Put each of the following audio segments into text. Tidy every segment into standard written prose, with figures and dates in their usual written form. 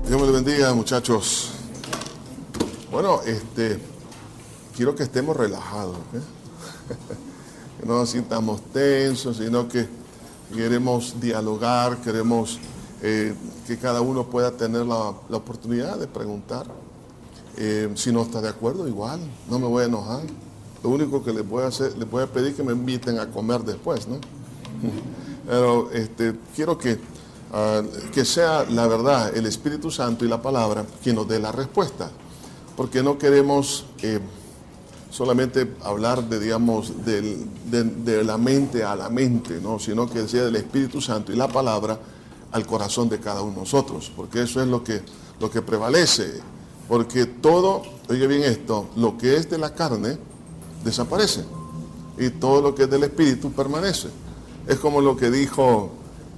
Dios me les bendiga, muchachos. Bueno, quiero que estemos relajados, que no nos sintamos tensos, sino que queremos dialogar, queremos que cada uno pueda tener la oportunidad de preguntar. Si no está de acuerdo, igual, no me voy a enojar. Lo único que les voy a hacer, les voy a pedir que me inviten a comer después, ¿no? Pero quiero que sea la verdad, el Espíritu Santo y la palabra quien nos dé la respuesta, porque no queremos solamente hablar de la mente a la mente, ¿no? Sino que sea del Espíritu Santo y la palabra al corazón de cada uno de nosotros, porque eso es lo que prevalece, porque todo, oye bien esto, lo que es de la carne desaparece y todo lo que es del Espíritu permanece. Es como lo que dijo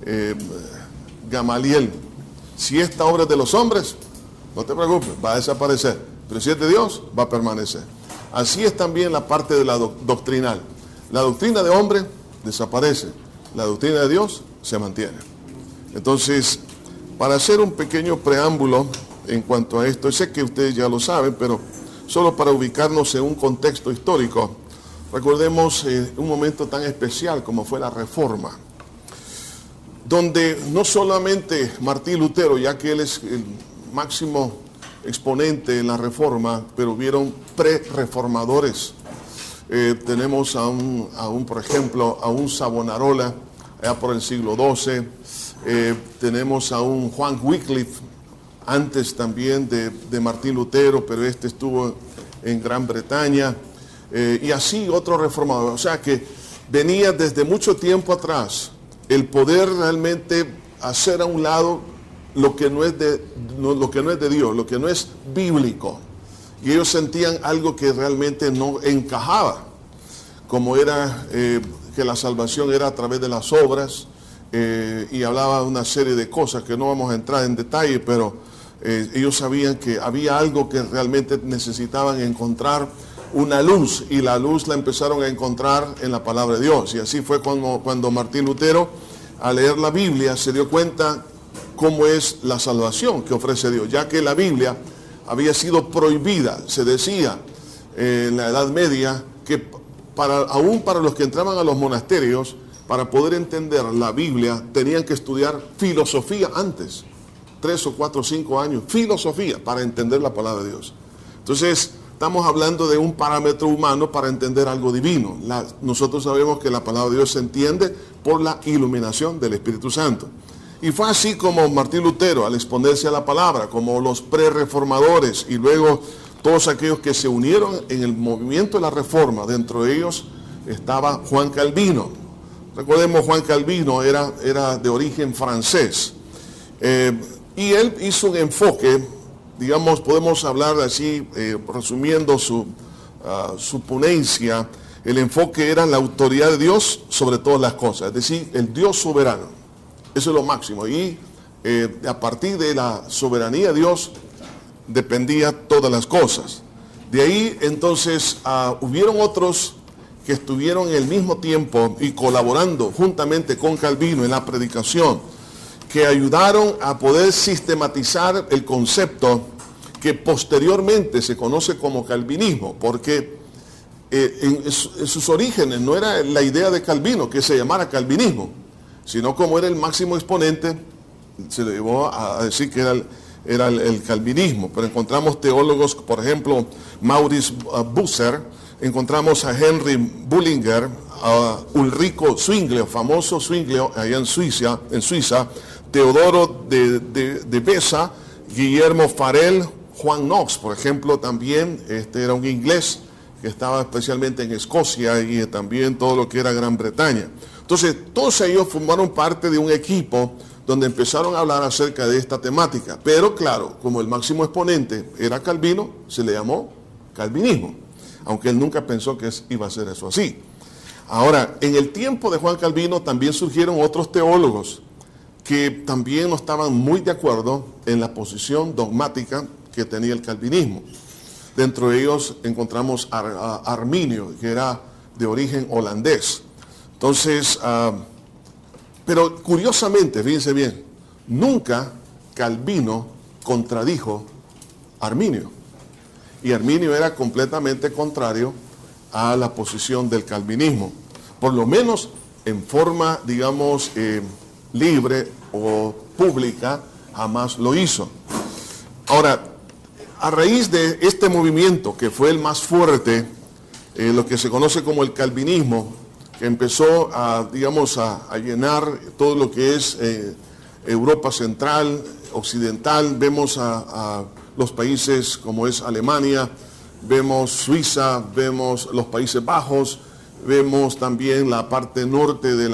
Gamaliel: si esta obra es de los hombres, no te preocupes, va a desaparecer, pero si es de Dios, va a permanecer. Así es también la parte de la doctrinal. La doctrina de hombre desaparece, la doctrina de Dios se mantiene. Entonces, para hacer un pequeño preámbulo en cuanto a esto, sé que ustedes ya lo saben, pero solo para ubicarnos en un contexto histórico, recordemos un momento tan especial como fue la Reforma, donde no solamente Martín Lutero, ya que él es el máximo exponente en la Reforma, pero hubieron pre-reformadores. Tenemos por ejemplo, a un Savonarola, allá por el siglo XII. Tenemos a un Juan Wycliffe, antes también de Martín Lutero, pero estuvo en Gran Bretaña. Y así otro reformador. O sea que venía desde mucho tiempo atrás el poder realmente hacer a un lado lo que no es de Dios, lo que no es bíblico. Y ellos sentían algo que realmente no encajaba, como era que la salvación era a través de las obras, y hablaba de una serie de cosas que no vamos a entrar en detalle, pero ellos sabían que había algo que realmente necesitaban encontrar, una luz, y la luz la empezaron a encontrar en la palabra de Dios. Y así fue cuando Martín Lutero, al leer la Biblia, se dio cuenta cómo es la salvación que ofrece Dios, ya que la Biblia había sido prohibida. Se decía en la Edad Media que aún para los que entraban a los monasterios, para poder entender la Biblia, tenían que estudiar filosofía antes, 3 o 4 o 5 años, filosofía, para entender la palabra de Dios. Entonces, estamos hablando de un parámetro humano para entender algo divino. Nosotros sabemos que la palabra de Dios se entiende por la iluminación del Espíritu Santo. Y fue así como Martín Lutero, al exponerse a la palabra, como los pre-reformadores y luego todos aquellos que se unieron en el movimiento de la Reforma, dentro de ellos estaba Juan Calvino. Recordemos, Juan Calvino era de origen francés, y él hizo un enfoque, digamos, podemos hablar así, resumiendo su ponencia. El enfoque era la autoridad de Dios sobre todas las cosas, es decir, el Dios soberano. Eso es lo máximo. Y a partir de la soberanía de Dios dependía todas las cosas. De ahí entonces hubieron otros que estuvieron en el mismo tiempo y colaborando juntamente con Calvino en la predicación, que ayudaron a poder sistematizar el concepto que posteriormente se conoce como calvinismo, porque en sus orígenes no era la idea de Calvino que se llamara calvinismo, sino como era el máximo exponente, se le llevó a decir que era el calvinismo. Pero encontramos teólogos, por ejemplo, Maurice Bucer, encontramos a Henry Bullinger, a Ulrico Zwinglio, famoso Zwinglio allá en Suiza, Teodoro de Beza, Guillermo Farel, Juan Knox, por ejemplo, también era un inglés que estaba especialmente en Escocia y también todo lo que era Gran Bretaña. Entonces, todos ellos formaron parte de un equipo donde empezaron a hablar acerca de esta temática. Pero claro, como el máximo exponente era Calvino, se le llamó calvinismo, aunque él nunca pensó que iba a ser eso así. Ahora, en el tiempo de Juan Calvino también surgieron otros teólogos que también no estaban muy de acuerdo en la posición dogmática que tenía el calvinismo. Dentro de ellos encontramos a Arminio, que era de origen holandés. Entonces, pero curiosamente, fíjense bien, nunca Calvino contradijo a Arminio. Y Arminio era completamente contrario a la posición del calvinismo. Por lo menos en forma, digamos, libre o pública, jamás lo hizo. Ahora, a raíz de este movimiento, que fue el más fuerte, lo que se conoce como el calvinismo, que empezó a, digamos, a llenar todo lo que es Europa Central, Occidental, vemos a los países como es Alemania, vemos Suiza, vemos los Países Bajos, vemos también la parte norte de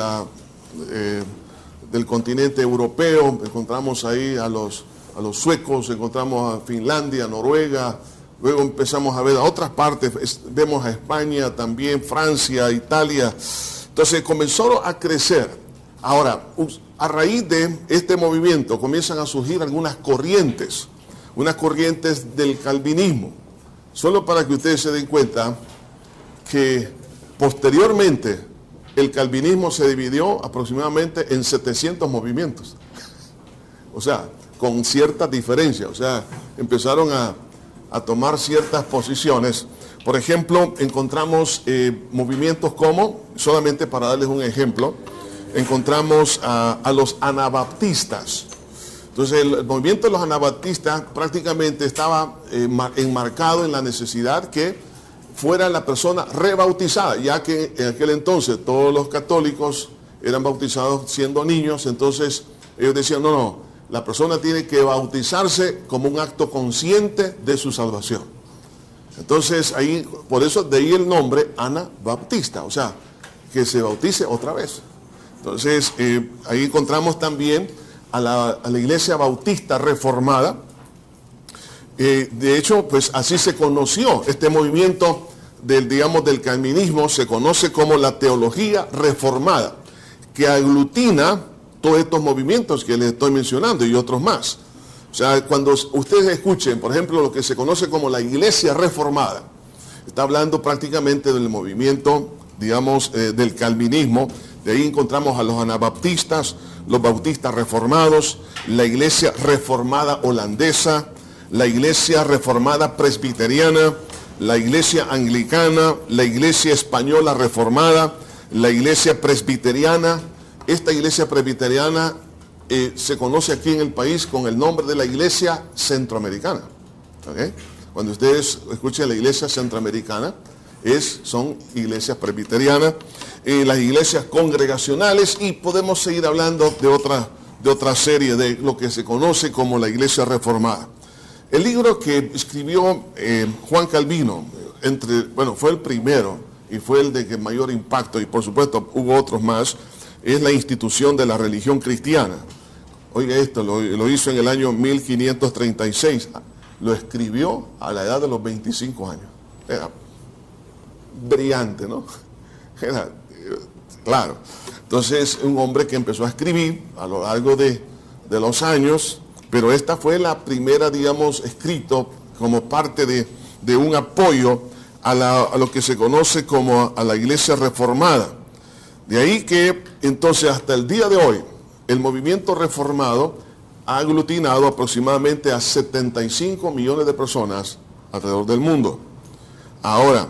del continente europeo, encontramos ahí a los suecos, encontramos a Finlandia, Noruega, luego empezamos a ver a otras partes, vemos a España también, Francia, Italia. Entonces comenzó a crecer. Ahora, a raíz de este movimiento comienzan a surgir algunas corrientes, unas corrientes del calvinismo. Solo para que ustedes se den cuenta que posteriormente el calvinismo se dividió aproximadamente en 700 movimientos. O sea, con ciertas diferencias. O sea, empezaron a tomar ciertas posiciones. Por ejemplo, encontramos movimientos como, solamente para darles un ejemplo, encontramos a los anabaptistas. Entonces, el movimiento de los anabaptistas prácticamente estaba enmarcado en la necesidad que fuera la persona rebautizada, ya que en aquel entonces todos los católicos eran bautizados siendo niños. Entonces, ellos decían, no, la persona tiene que bautizarse como un acto consciente de su salvación. Entonces, ahí, por eso de ahí el nombre Anabaptista, o sea, que se bautice otra vez. Entonces, ahí encontramos también a la iglesia bautista reformada. De hecho, pues así se conoció este movimiento del calvinismo, se conoce como la teología reformada, que aglutina todos estos movimientos que les estoy mencionando y otros más. O sea, cuando ustedes escuchen, por ejemplo, lo que se conoce como la iglesia reformada, está hablando prácticamente del movimiento, digamos, del calvinismo. De ahí encontramos a los anabaptistas, los bautistas reformados, la iglesia reformada holandesa, la iglesia reformada presbiteriana, la iglesia anglicana, la iglesia española reformada, la iglesia presbiteriana. Esta iglesia presbiteriana se conoce aquí en el país con el nombre de la iglesia centroamericana. ¿Okay? Cuando ustedes escuchen la iglesia centroamericana, son iglesias presbiterianas, las iglesias congregacionales, y podemos seguir hablando de otra serie de lo que se conoce como la iglesia reformada. El libro que escribió Juan Calvino, fue el primero y fue el de mayor impacto, y por supuesto hubo otros más, es La institución de la religión cristiana. Oiga esto, lo hizo en el año 1536, lo escribió a la edad de los 25 años. Era brillante, ¿no? Era, claro. Entonces, un hombre que empezó a escribir a lo largo de los años, pero esta fue la primera, digamos, escrito como parte de un apoyo a lo que se conoce como a la iglesia reformada. De ahí que, entonces, hasta el día de hoy, el movimiento reformado ha aglutinado aproximadamente a 75 millones de personas alrededor del mundo. Ahora,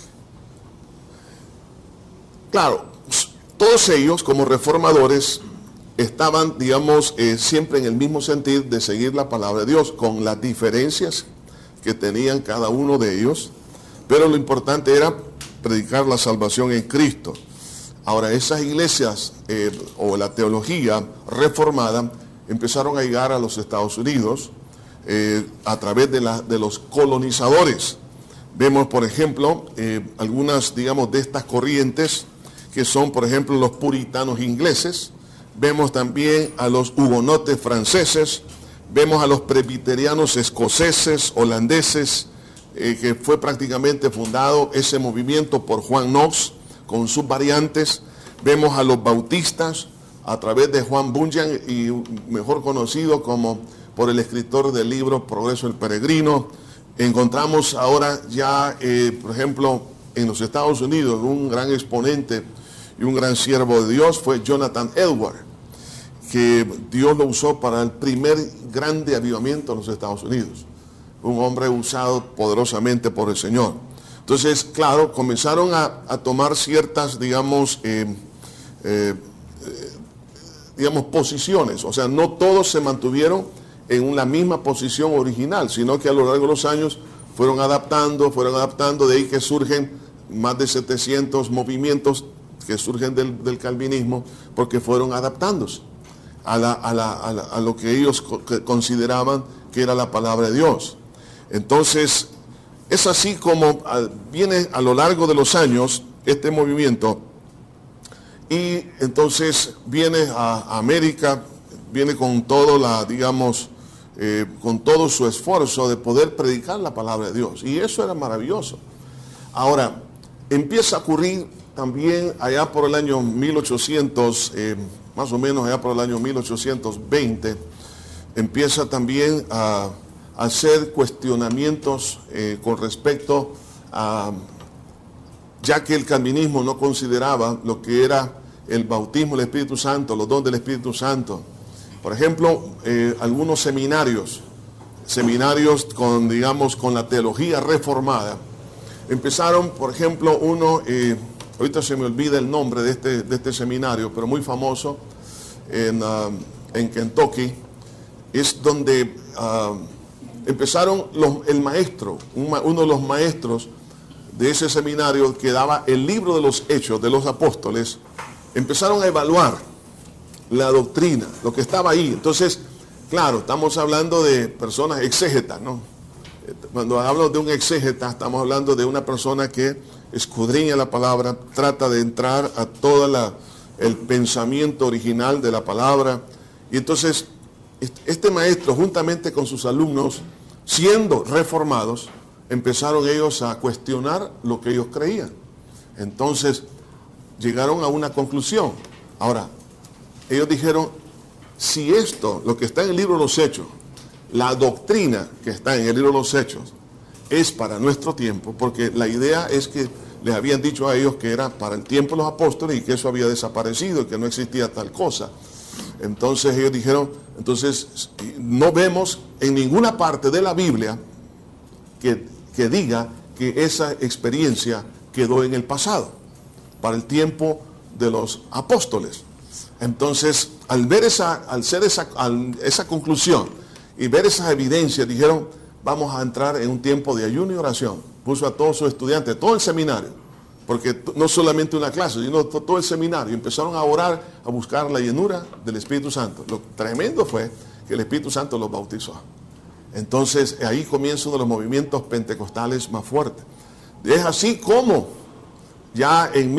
claro, todos ellos como reformadores estaban, digamos, siempre en el mismo sentir de seguir la palabra de Dios, con las diferencias que tenían cada uno de ellos, pero lo importante era predicar la salvación en Cristo. Ahora, esas iglesias o la teología reformada empezaron a llegar a los Estados Unidos a través de los colonizadores. Vemos, por ejemplo, algunas, digamos, de estas corrientes que son, por ejemplo, los puritanos ingleses. Vemos también a los hugonotes franceses, vemos a los presbiterianos escoceses, holandeses, que fue prácticamente fundado ese movimiento por Juan Knox, con sus variantes. Vemos a los bautistas a través de Juan Bunyan, y mejor conocido como por el escritor del libro Progreso del Peregrino. Encontramos ahora ya, por ejemplo, en los Estados Unidos, un gran exponente y un gran siervo de Dios fue Jonathan Edwards, que Dios lo usó para el primer grande avivamiento en los Estados Unidos. Un hombre usado poderosamente por el Señor. Entonces, claro, comenzaron a tomar ciertas, digamos, posiciones. O sea, no todos se mantuvieron en la misma posición original, sino que a lo largo de los años fueron adaptando, de ahí que surgen más de 700 movimientos que surgen del calvinismo, porque fueron adaptándose a lo que ellos consideraban que era la palabra de Dios. Entonces, es así como viene a lo largo de los años este movimiento, y entonces viene a América, viene con todo con todo su esfuerzo de poder predicar la palabra de Dios, y eso era maravilloso. Ahora, empieza a ocurrir también allá por el año 1800, más o menos allá por el año 1820, empieza también a hacer cuestionamientos con respecto a, ya que el calvinismo no consideraba lo que era el bautismo del Espíritu Santo, los dones del Espíritu Santo. Por ejemplo, algunos seminarios con, digamos, con la teología reformada, empezaron, por ejemplo, uno, ahorita se me olvida el nombre de este seminario, pero muy famoso en Kentucky, es donde empezaron el maestro, uno de los maestros de ese seminario que daba el libro de los Hechos de los Apóstoles, empezaron a evaluar la doctrina, lo que estaba ahí. Entonces, claro, estamos hablando de personas exégetas, ¿no? Cuando hablamos de un exégeta, estamos hablando de una persona que escudriña la palabra, trata de entrar a todo el pensamiento original de la palabra. Y entonces, este maestro, juntamente con sus alumnos, siendo reformados, empezaron ellos a cuestionar lo que ellos creían. Entonces, llegaron a una conclusión. Ahora, ellos dijeron, si esto, lo que está en el libro de los Hechos, la doctrina que está en el libro de los Hechos, es para nuestro tiempo, porque la idea es que les habían dicho a ellos que era para el tiempo de los apóstoles y que eso había desaparecido y que no existía tal cosa. Entonces ellos dijeron, entonces no vemos en ninguna parte de la Biblia que diga que esa experiencia quedó en el pasado, para el tiempo de los apóstoles. Entonces, al hacer esa conclusión y ver esas evidencias, dijeron, vamos a entrar en un tiempo de ayuno y oración. Puso a todos sus estudiantes, todo el seminario, porque no solamente una clase, sino todo el seminario. Empezaron a orar, a buscar la llenura del Espíritu Santo. Lo tremendo fue que el Espíritu Santo los bautizó. Entonces, ahí comienza uno de los movimientos pentecostales más fuertes. Es así como ya en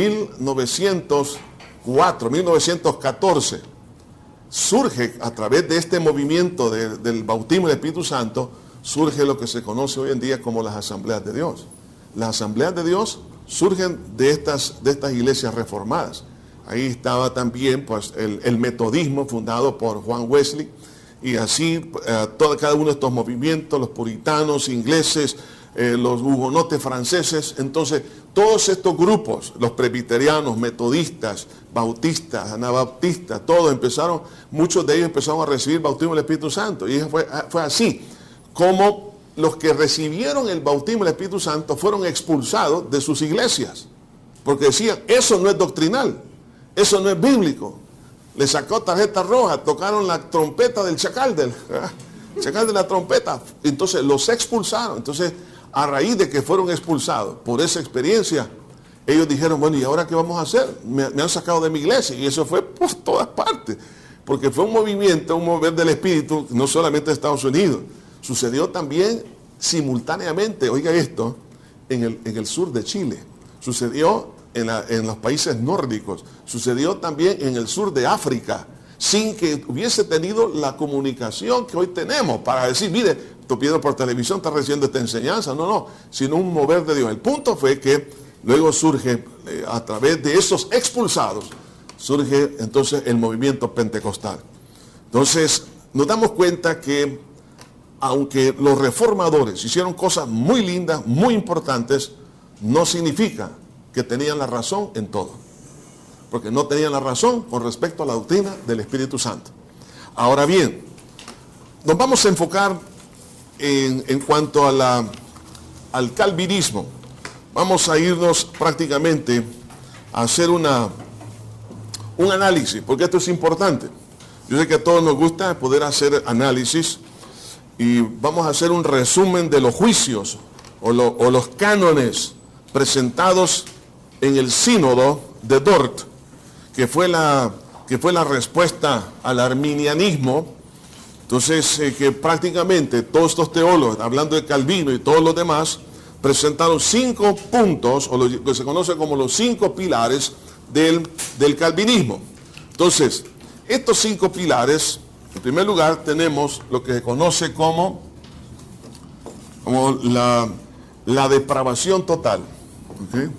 1914, surge a través de este movimiento del bautismo del Espíritu Santo, surge lo que se conoce hoy en día como las asambleas de Dios. Las asambleas de Dios surgen de estas iglesias reformadas. Ahí estaba también pues, el metodismo fundado por Juan Wesley, y así cada uno de estos movimientos, los puritanos ingleses, los hugonotes franceses. Entonces todos estos grupos, los presbiterianos, metodistas, bautistas, anabaptistas, todos empezaron, muchos de ellos empezaron a recibir bautismo del Espíritu Santo, y fue así como los que recibieron el bautismo del Espíritu Santo fueron expulsados de sus iglesias, porque decían, eso no es doctrinal, eso no es bíblico. Le sacó tarjeta roja, tocaron la trompeta del chacal de la trompeta, entonces los expulsaron. Entonces, a raíz de que fueron expulsados por esa experiencia, ellos dijeron, bueno, ¿y ahora qué vamos a hacer? Me han sacado de mi iglesia, y eso fue por todas partes, porque fue un movimiento, un mover del Espíritu, no solamente en Estados Unidos, sucedió también simultáneamente, oiga esto, en el sur de Chile, sucedió en los países nórdicos, sucedió también en el sur de África, sin que hubiese tenido la comunicación que hoy tenemos para decir, mire, tú pides por televisión, estás recibiendo esta enseñanza, no, sino un mover de Dios. El punto fue que luego surge, a través de esos expulsados, surge entonces el movimiento pentecostal. Entonces, nos damos cuenta que, aunque los reformadores hicieron cosas muy lindas, muy importantes, no significa que tenían la razón en todo. Porque no tenían la razón con respecto a la doctrina del Espíritu Santo. Ahora bien, nos vamos a enfocar en cuanto a al calvinismo. Vamos a irnos prácticamente a hacer un análisis, porque esto es importante. Yo sé que a todos nos gusta poder hacer análisis y vamos a hacer un resumen de los juicios o los cánones presentados en el sínodo de Dort, que fue la respuesta al arminianismo. Entonces, que prácticamente todos estos teólogos, hablando de Calvino y todos los demás, presentaron 5 puntos, o lo que se conoce como los 5 pilares del calvinismo. Entonces, estos 5 pilares, en primer lugar, tenemos lo que se conoce como la depravación total. ¿Okay?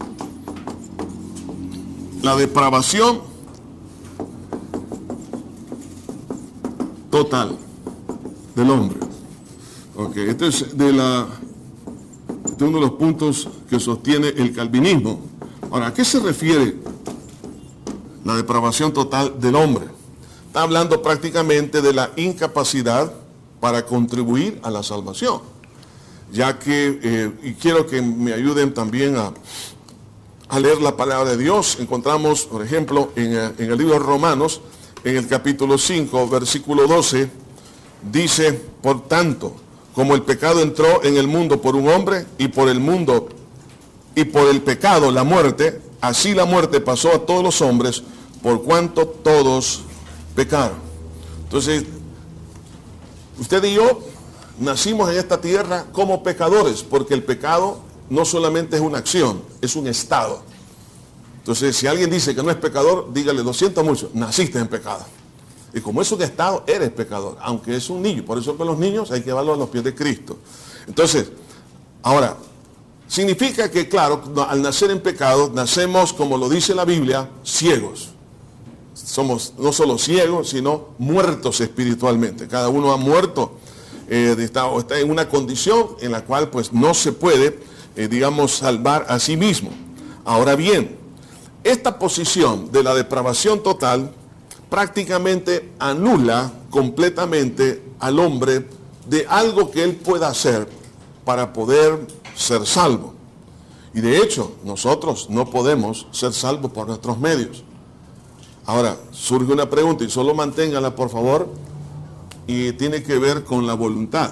La depravación total del hombre. Okay. Este es uno de los puntos que sostiene el calvinismo. Ahora, ¿a qué se refiere la depravación total del hombre? Está hablando prácticamente de la incapacidad para contribuir a la salvación. Ya que, y quiero que me ayuden también a leer la palabra de Dios. Encontramos, por ejemplo, en el libro de Romanos, en el capítulo 5, versículo 12, dice: por tanto, como el pecado entró en el mundo por un hombre, y por el pecado la muerte, así la muerte pasó a todos los hombres, por cuanto todos pecaron. Entonces, usted y yo nacimos en esta tierra como pecadores, porque el pecado no solamente es una acción, es un estado. Entonces, si alguien dice que no es pecador, dígale: lo siento mucho, naciste en pecado. Y como es un estado, eres pecador, aunque es un niño. Por eso que los niños hay que llevarlos a los pies de Cristo. Entonces, ahora, significa que, claro, al nacer en pecado, nacemos, como lo dice la Biblia, ciegos. Somos no solo ciegos, sino muertos espiritualmente. Cada uno ha muerto, está en una condición en la cual pues no se puede, salvar a sí mismo. Ahora bien, esta posición de la depravación total prácticamente anula completamente al hombre de algo que él pueda hacer para poder ser salvo. Y de hecho, nosotros no podemos ser salvos por nuestros medios. Ahora, surge una pregunta, y solo manténgala, por favor, y tiene que ver con la voluntad.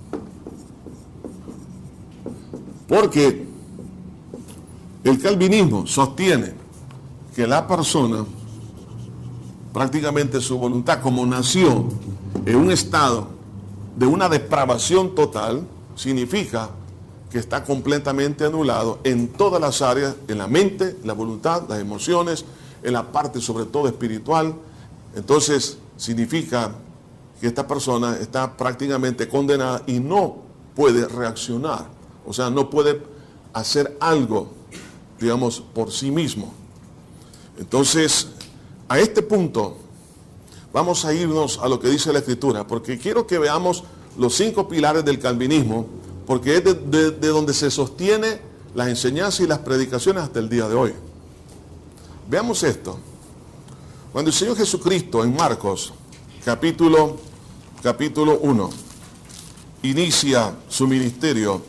Porque el calvinismo sostiene que la persona, prácticamente su voluntad, como nació en un estado de una depravación total, significa que está completamente anulado en todas las áreas, en la mente, la voluntad, las emociones, en la parte sobre todo espiritual. Entonces significa que esta persona está prácticamente condenada y no puede reaccionar, o sea, no puede hacer algo, por sí mismo. Entonces, a este punto vamos a irnos a lo que dice la Escritura, porque quiero que veamos los 5 pilares del calvinismo, porque es de donde se sostiene las enseñanzas y las predicaciones hasta el día de hoy. Veamos esto. Cuando el Señor Jesucristo en Marcos, capítulo 1, inicia su ministerio,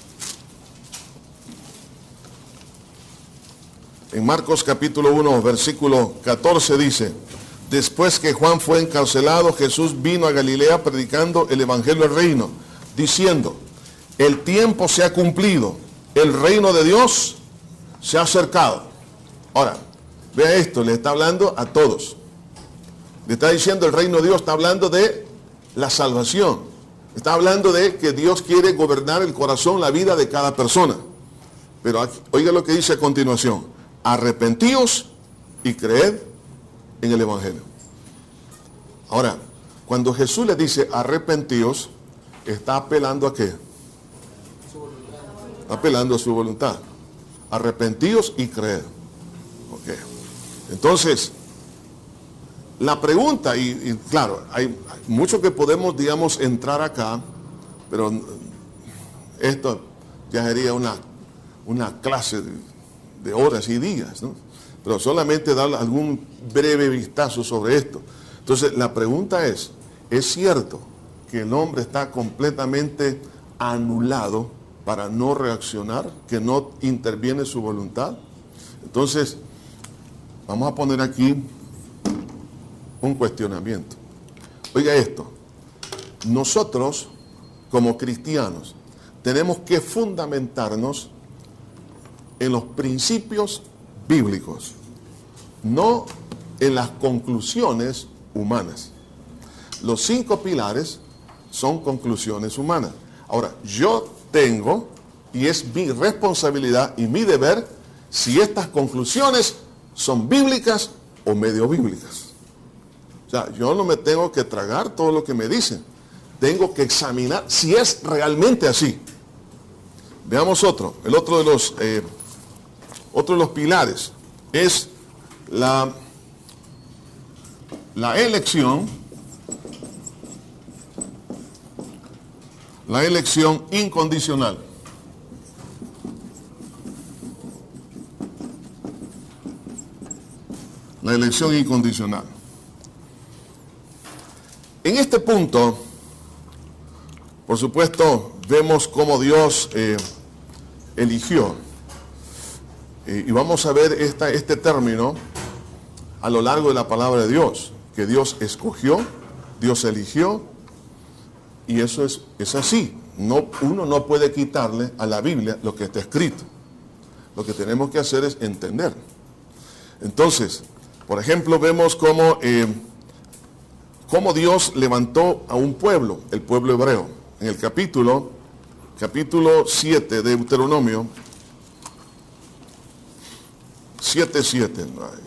en Marcos capítulo 1, versículo 14 dice: después que Juan fue encarcelado, Jesús vino a Galilea predicando el evangelio del reino, diciendo: el tiempo se ha cumplido, el reino de Dios se ha acercado. Ahora, vea esto, le está hablando a todos. Le está diciendo el reino de Dios, está hablando de la salvación. Está hablando de que Dios quiere gobernar el corazón, la vida de cada persona. Pero aquí, oiga lo que dice a continuación: arrepentíos y creed en el evangelio. Ahora, cuando Jesús le dice arrepentíos, está apelando a qué? Apelando a su voluntad. Arrepentíos y creed. Ok. Entonces, la pregunta, y claro, hay mucho que podemos, entrar acá, pero esto ya sería una clase de horas y días, ¿no? Pero solamente dar algún breve vistazo sobre esto. Entonces la pregunta ¿es cierto que el hombre está completamente anulado para no reaccionar, que no interviene su voluntad? Entonces, vamos a poner aquí un cuestionamiento. Oiga esto, nosotros como cristianos tenemos que fundamentarnos en los principios bíblicos, no en las conclusiones humanas. Los 5 pilares son conclusiones humanas. Ahora, yo tengo, y es mi responsabilidad y mi deber, si estas conclusiones son bíblicas o medio bíblicas. O sea, yo no me tengo que tragar todo lo que me dicen. Tengo que examinar si es realmente así. Veamos otro. El otro de los pilares es la elección. La elección incondicional. La elección incondicional. En este punto, por supuesto, vemos cómo Dios eligió. Y vamos a ver este término a lo largo de la palabra de Dios, que Dios escogió, Dios eligió, y eso es así. Uno no puede quitarle a la Biblia lo que está escrito. Lo que tenemos que hacer es entender. Entonces, por ejemplo, vemos cómo Dios levantó a un pueblo, el pueblo hebreo. En el capítulo 7 de Deuteronomio, 7:7.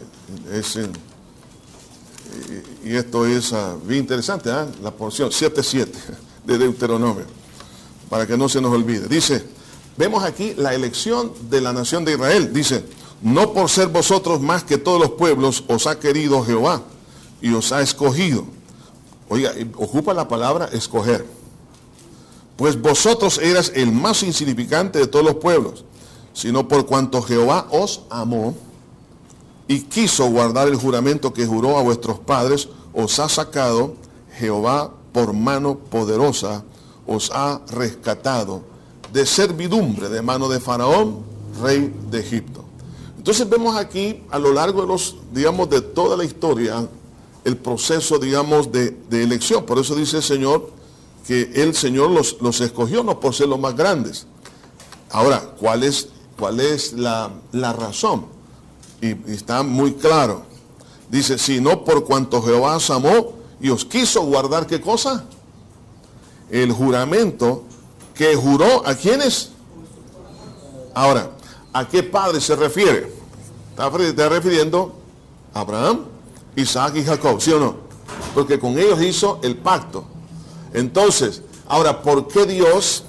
Y esto es bien interesante, la porción 7:7 de Deuteronomio, para que no se nos olvide. Dice, vemos aquí la elección de la nación de Israel. Dice, no por ser vosotros más que todos los pueblos os ha querido Jehová y os ha escogido. Oiga, ocupa la palabra escoger. Pues vosotros eras el más insignificante de todos los pueblos, sino por cuanto Jehová os amó y quiso guardar el juramento que juró a vuestros padres, os ha sacado Jehová por mano poderosa, os ha rescatado de servidumbre de mano de Faraón, rey de Egipto. Entonces vemos aquí a lo largo de toda la historia, el proceso, de elección. Por eso dice el Señor que el Señor los escogió no por ser los más grandes. Ahora, ¿cuál es la razón? Y está muy claro. Dice, sino por cuanto Jehová os amó y os quiso guardar, ¿qué cosa? El juramento que juró a quiénes. Ahora, ¿a qué padre se refiere? Está refiriendo a Abraham, Isaac y Jacob, ¿sí o no? Porque con ellos hizo el pacto. Entonces, ahora, ¿por qué Dios,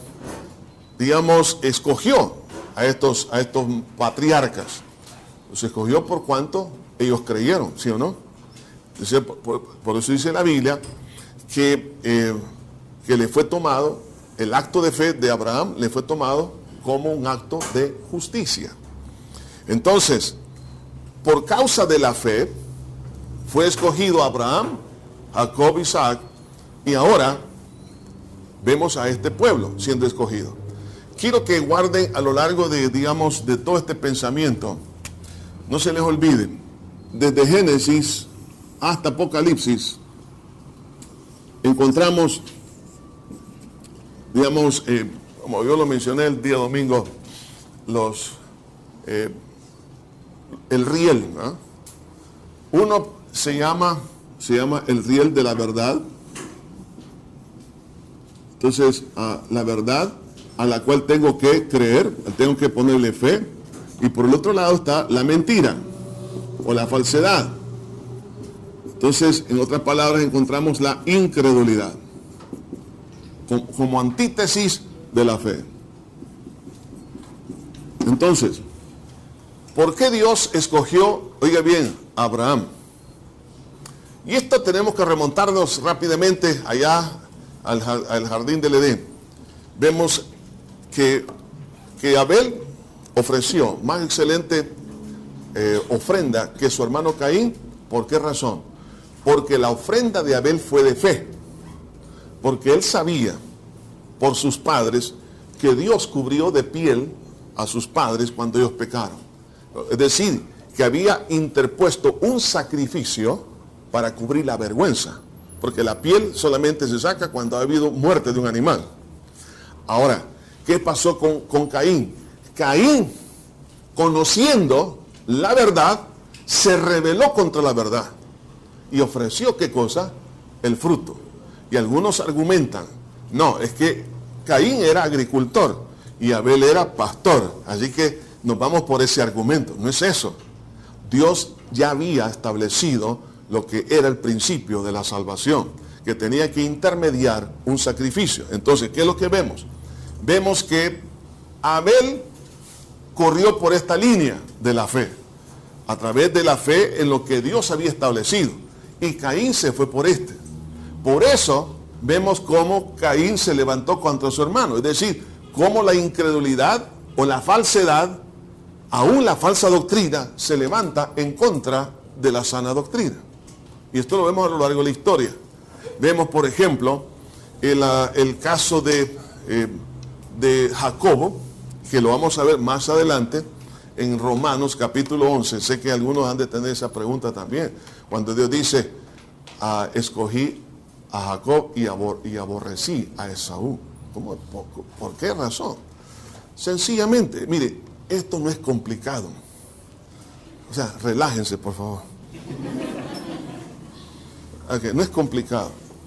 escogió a estos patriarcas? Los escogió por cuanto ellos creyeron, ¿sí o no? Entonces, por eso dice la Biblia que le fue tomado, el acto de fe de Abraham le fue tomado como un acto de justicia. Entonces, por causa de la fe, fue escogido Abraham, Jacob, Isaac, y ahora vemos a este pueblo siendo escogido. Quiero que guarden a lo largo de todo este pensamiento, no se les olvide, desde Génesis hasta Apocalipsis, encontramos, como yo lo mencioné el día domingo, el riel, ¿no? Uno se llama el riel de la verdad. Entonces, la verdad a la cual tengo que creer, tengo que ponerle fe. Y por el otro lado está la mentira o la falsedad. Entonces, en otras palabras, encontramos la incredulidad como antítesis de la fe. Entonces, ¿por qué Dios escogió, oiga bien, a Abraham? Y esto tenemos que remontarnos rápidamente allá al jardín del Edén. Vemos que Abel ofreció más excelente ofrenda que su hermano Caín. ¿Por qué razón? porque la ofrenda de Abel fue de fe, porque él sabía por sus padres que Dios cubrió de piel a sus padres cuando ellos pecaron. Es decir, que había interpuesto un sacrificio para cubrir la vergüenza, porque la piel solamente se saca cuando ha habido muerte de un animal. Ahora, ¿qué pasó con Caín? Caín, conociendo la verdad, se rebeló contra la verdad y ofreció, ¿qué cosa? El fruto. Y algunos argumentan, no, es que Caín era agricultor y Abel era pastor, así que nos vamos por ese argumento. No es eso. Dios ya había establecido lo que era el principio de la salvación, que tenía que intermediar un sacrificio. Entonces, ¿qué es lo que vemos? Vemos que Abel corrió por esta línea de la fe, a través de la fe en lo que Dios había establecido, y Caín se fue por este. Por eso vemos cómo Caín se levantó contra su hermano, es decir, cómo la incredulidad o la falsedad, aún la falsa doctrina, se levanta en contra de la sana doctrina. Y esto lo vemos a lo largo de la historia. Vemos, por ejemplo, el caso de Jacobo, que lo vamos a ver más adelante en Romanos capítulo 11. Sé que algunos han de tener esa pregunta también. Cuando Dios dice, escogí a Jacob y aborrecí a Esaú. ¿Por qué razón? Sencillamente, mire, esto no es complicado. O sea, relájense, por favor. Okay, no es complicado.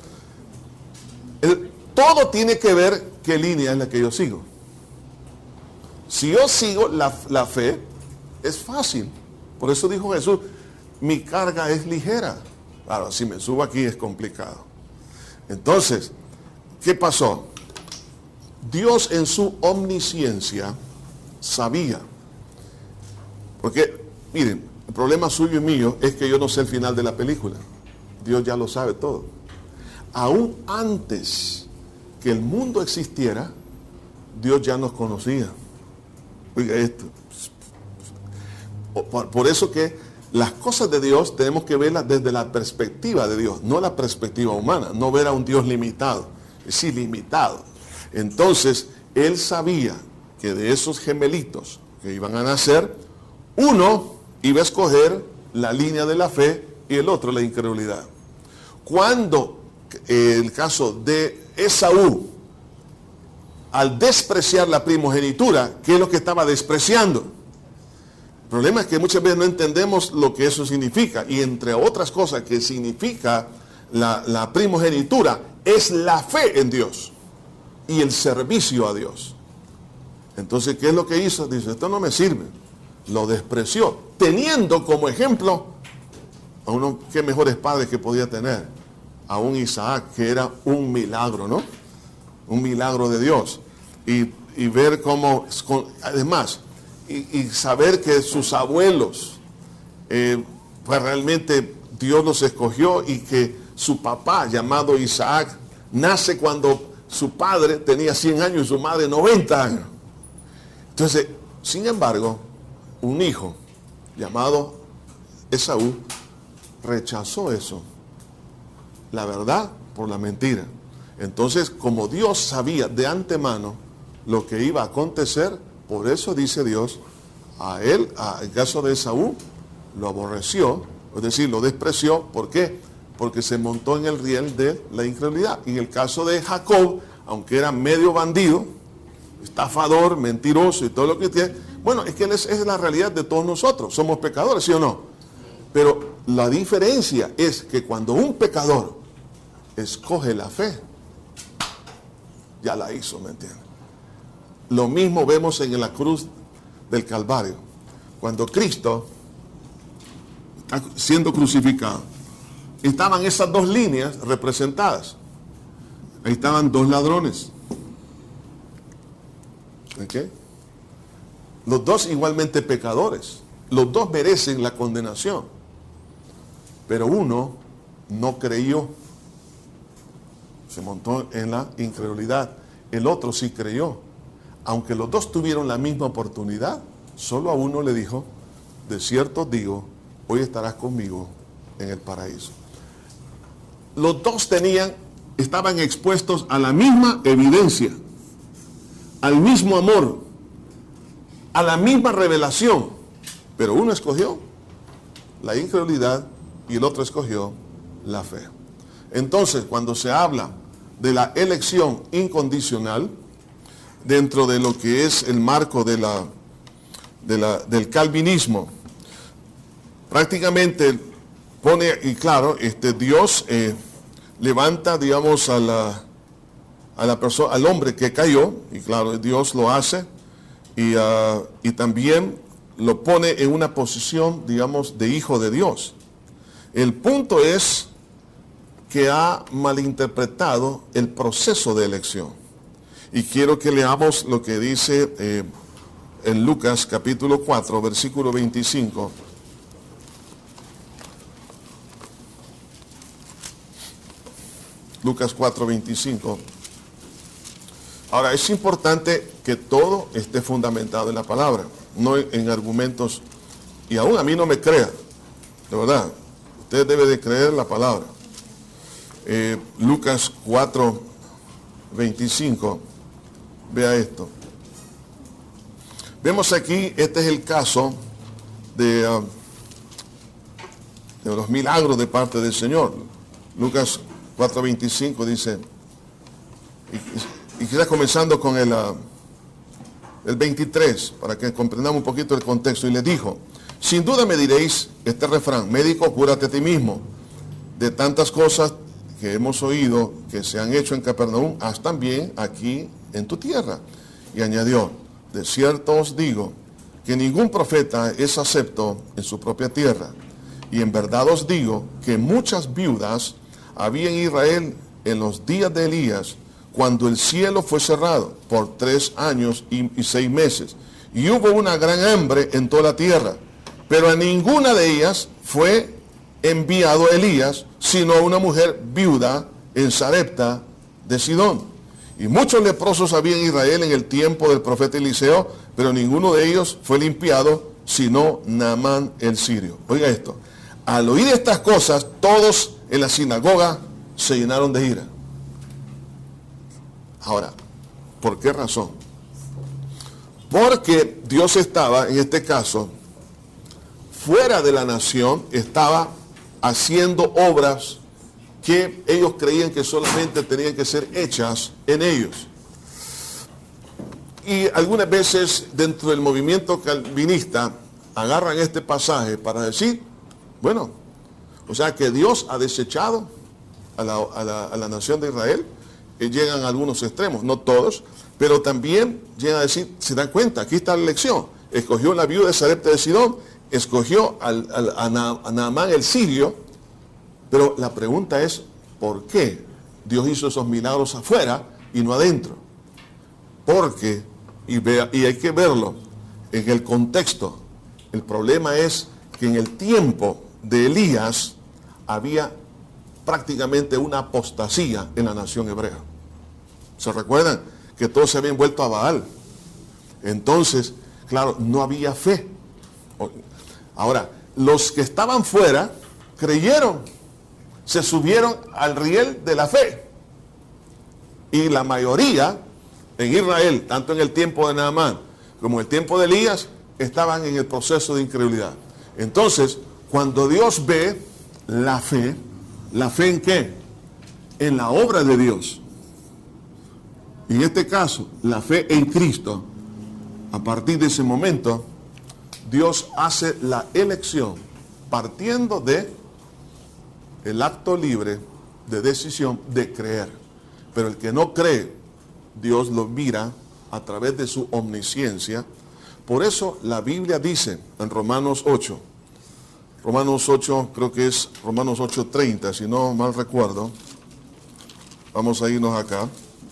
Todo tiene que ver qué línea es la que yo sigo. Si yo sigo la fe, es fácil. Por eso dijo Jesús, mi carga es ligera. Claro, si me subo aquí es complicado. Entonces, ¿qué pasó? Dios en su omnisciencia sabía. Porque, miren, el problema suyo y mío es que yo no sé el final de la película. Dios ya lo sabe todo. Aún antes que el mundo existiera, Dios ya nos conocía. Oiga esto. Por eso que las cosas de Dios tenemos que verlas desde la perspectiva de Dios, no la perspectiva humana, no ver a un Dios limitado, es ilimitado. Entonces, Él sabía que de esos gemelitos que iban a nacer, uno iba a escoger la línea de la fe y el otro la incredulidad. Cuando el caso de Esaú, al despreciar la primogenitura, ¿qué es lo que estaba despreciando? El problema es que muchas veces no entendemos lo que eso significa, y entre otras cosas que significa la primogenitura es la fe en Dios y el servicio a Dios. Entonces, ¿qué es lo que hizo? Dice, esto no me sirve. Lo despreció, teniendo como ejemplo a uno, qué mejores padres que podía tener, a un Isaac, que era un milagro, ¿no? Un milagro de Dios. Y ver cómo, además, y saber que sus abuelos, pues realmente Dios los escogió, y que su papá, llamado Isaac, nace cuando su padre tenía 100 años y su madre 90 años. Entonces, sin embargo, un hijo llamado Esaú rechazó eso, la verdad por la mentira. Entonces, como Dios sabía de antemano lo que iba a acontecer, por eso dice Dios, a él, al caso de Esaú, lo aborreció, es decir, lo despreció. ¿Por qué? Porque se montó en el riel de la incredulidad. Y en el caso de Jacob, aunque era medio bandido, estafador, mentiroso y todo lo que tiene, bueno, es que es la realidad de todos nosotros, somos pecadores, ¿sí o no? Pero la diferencia es que cuando un pecador escoge la fe, ya la hizo, ¿me entiendes? Lo mismo vemos en la cruz del Calvario. Cuando Cristo está siendo crucificado, estaban esas dos líneas representadas. Ahí estaban dos ladrones. ¿Ok? Los dos igualmente pecadores. Los dos merecen la condenación. Pero uno no creyó. Se montó en la incredulidad. El otro sí creyó. Aunque los dos tuvieron la misma oportunidad, solo a uno le dijo, de cierto digo, hoy estarás conmigo en el paraíso. los dos estaban expuestos a la misma evidencia, al mismo amor, a la misma revelación, pero uno escogió la incredulidad y el otro escogió la fe. Entonces, cuando se habla de la elección incondicional, dentro de lo que es el marco del calvinismo, prácticamente pone, y claro, Dios levanta, digamos, a la persona, al hombre que cayó, y claro, Dios lo hace, y también lo pone en una posición, digamos, de hijo de Dios. El punto es que ha malinterpretado el proceso de elección. Y quiero que leamos lo que dice en Lucas capítulo 4, versículo 25. Lucas 4, 25. Ahora, es importante que todo esté fundamentado en la palabra, no en argumentos. Y aún a mí no me crea, de verdad. Usted debe de creer la palabra. Lucas 4, 25. Vea esto. Vemos aquí, este es el caso de los milagros de parte del Señor. Lucas 4:25 dice, y quizás comenzando con el 23, para que comprendamos un poquito el contexto, y le dijo, sin duda me diréis este refrán, médico, cúrate a ti mismo, de tantas cosas que hemos oído que se han hecho en Capernaum, haz también aquí en tu tierra. Y añadió, de cierto os digo, que ningún profeta es acepto en su propia tierra. Y en verdad os digo que muchas viudas había en Israel en los días de Elías, cuando el cielo fue cerrado por 3 años y 6 meses. Y hubo una gran hambre en toda la tierra. Pero a ninguna de ellas fue enviado Elías, sino a una mujer viuda en Sarepta de Sidón. Y muchos leprosos había en Israel en el tiempo del profeta Eliseo, pero ninguno de ellos fue limpiado, sino Naamán el sirio. Oiga esto, al oír estas cosas, todos en la sinagoga se llenaron de ira. Ahora, ¿por qué razón? Porque Dios estaba, en este caso, fuera de la nación, estaba haciendo obras que ellos creían que solamente tenían que ser hechas en ellos. Y algunas veces dentro del movimiento calvinista agarran este pasaje para decir, bueno, o sea que Dios ha desechado a la nación de Israel, y llegan a algunos extremos, no todos, pero también llegan a decir, se dan cuenta, aquí está la elección, escogió la viuda de Sarepta de Sidón, escogió a Naamán el sirio, pero la pregunta es, ¿por qué Dios hizo esos milagros afuera y no adentro? Porque, y hay que verlo en el contexto, el problema es que en el tiempo de Elías había prácticamente una apostasía en la nación hebrea. ¿Se recuerdan? Que todos se habían vuelto a Baal. Entonces, claro, no había fe. Ahora, los que estaban fuera creyeron, se subieron al riel de la fe. Y la mayoría en Israel, tanto en el tiempo de Naamán como en el tiempo de Elías, estaban en el proceso de incredulidad. Entonces, cuando Dios ve ¿la fe en qué? En la obra de Dios. En este caso, la fe en Cristo. A partir de ese momento, Dios hace la elección partiendo de el acto libre de decisión de creer. Pero el que no cree, Dios lo mira a través de su omnisciencia. Por eso la Biblia dice en Romanos 8, creo que es Romanos 8:30, si no mal recuerdo. Vamos a irnos acá.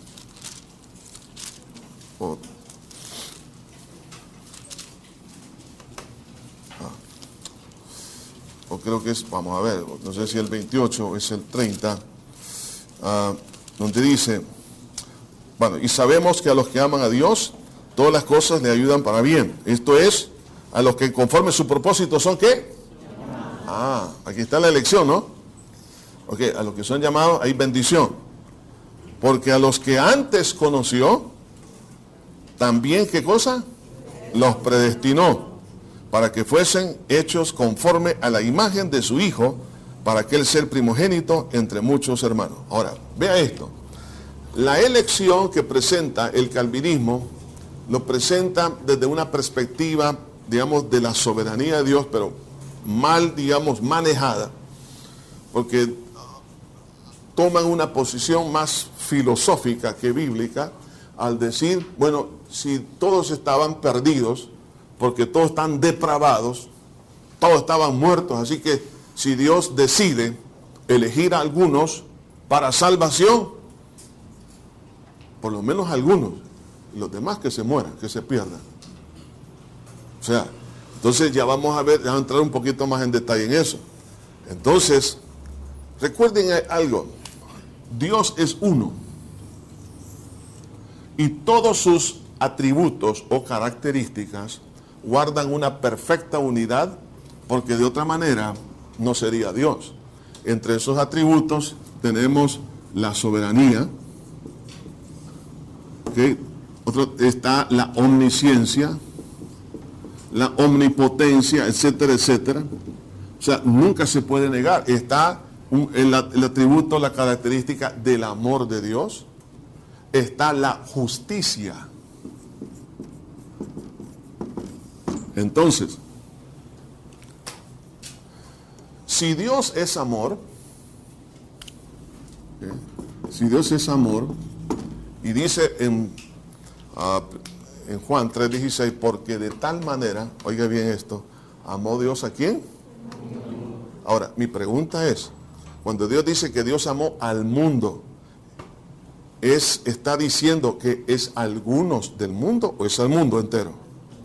O creo que es, vamos a ver, no sé si el 28 o es el 30, donde dice, bueno, y sabemos que a los que aman a Dios, todas las cosas le ayudan para bien. Esto es, a los que conforme su propósito son ¿qué? Aquí está la elección, ¿no? Ok, a los que son llamados hay bendición. Porque a los que antes conoció, también, ¿qué cosa? Los predestinó para que fuesen hechos conforme a la imagen de su Hijo, para aquel ser primogénito entre muchos hermanos. Ahora, vea esto. La elección que presenta el calvinismo, lo presenta desde una perspectiva, digamos, de la soberanía de Dios, pero mal, digamos, manejada, porque toman una posición más filosófica que bíblica, al decir, bueno, si todos estaban perdidos, porque todos están depravados, todos estaban muertos, así que si Dios decide elegir a algunos para salvación, por lo menos algunos, y los demás que se mueran, que se pierdan. O sea, entonces ya vamos a ver, vamos a entrar un poquito más en detalle en eso. Entonces, recuerden algo, Dios es uno, y todos sus atributos o características guardan una perfecta unidad, porque de otra manera no sería Dios. Entre esos atributos tenemos la soberanía, ¿okay? Está la omnisciencia, la omnipotencia, etcétera, etcétera. O sea, nunca se puede negar. Está el atributo, la característica del amor de Dios. Está la justicia. Entonces, si Dios es amor, si Dios es amor, y dice en Juan 3:16, porque de tal manera, oiga bien esto, amó Dios a quién. Ahora, mi pregunta es, cuando Dios dice que Dios amó al mundo, ¿está diciendo que es algunos del mundo o es al mundo entero?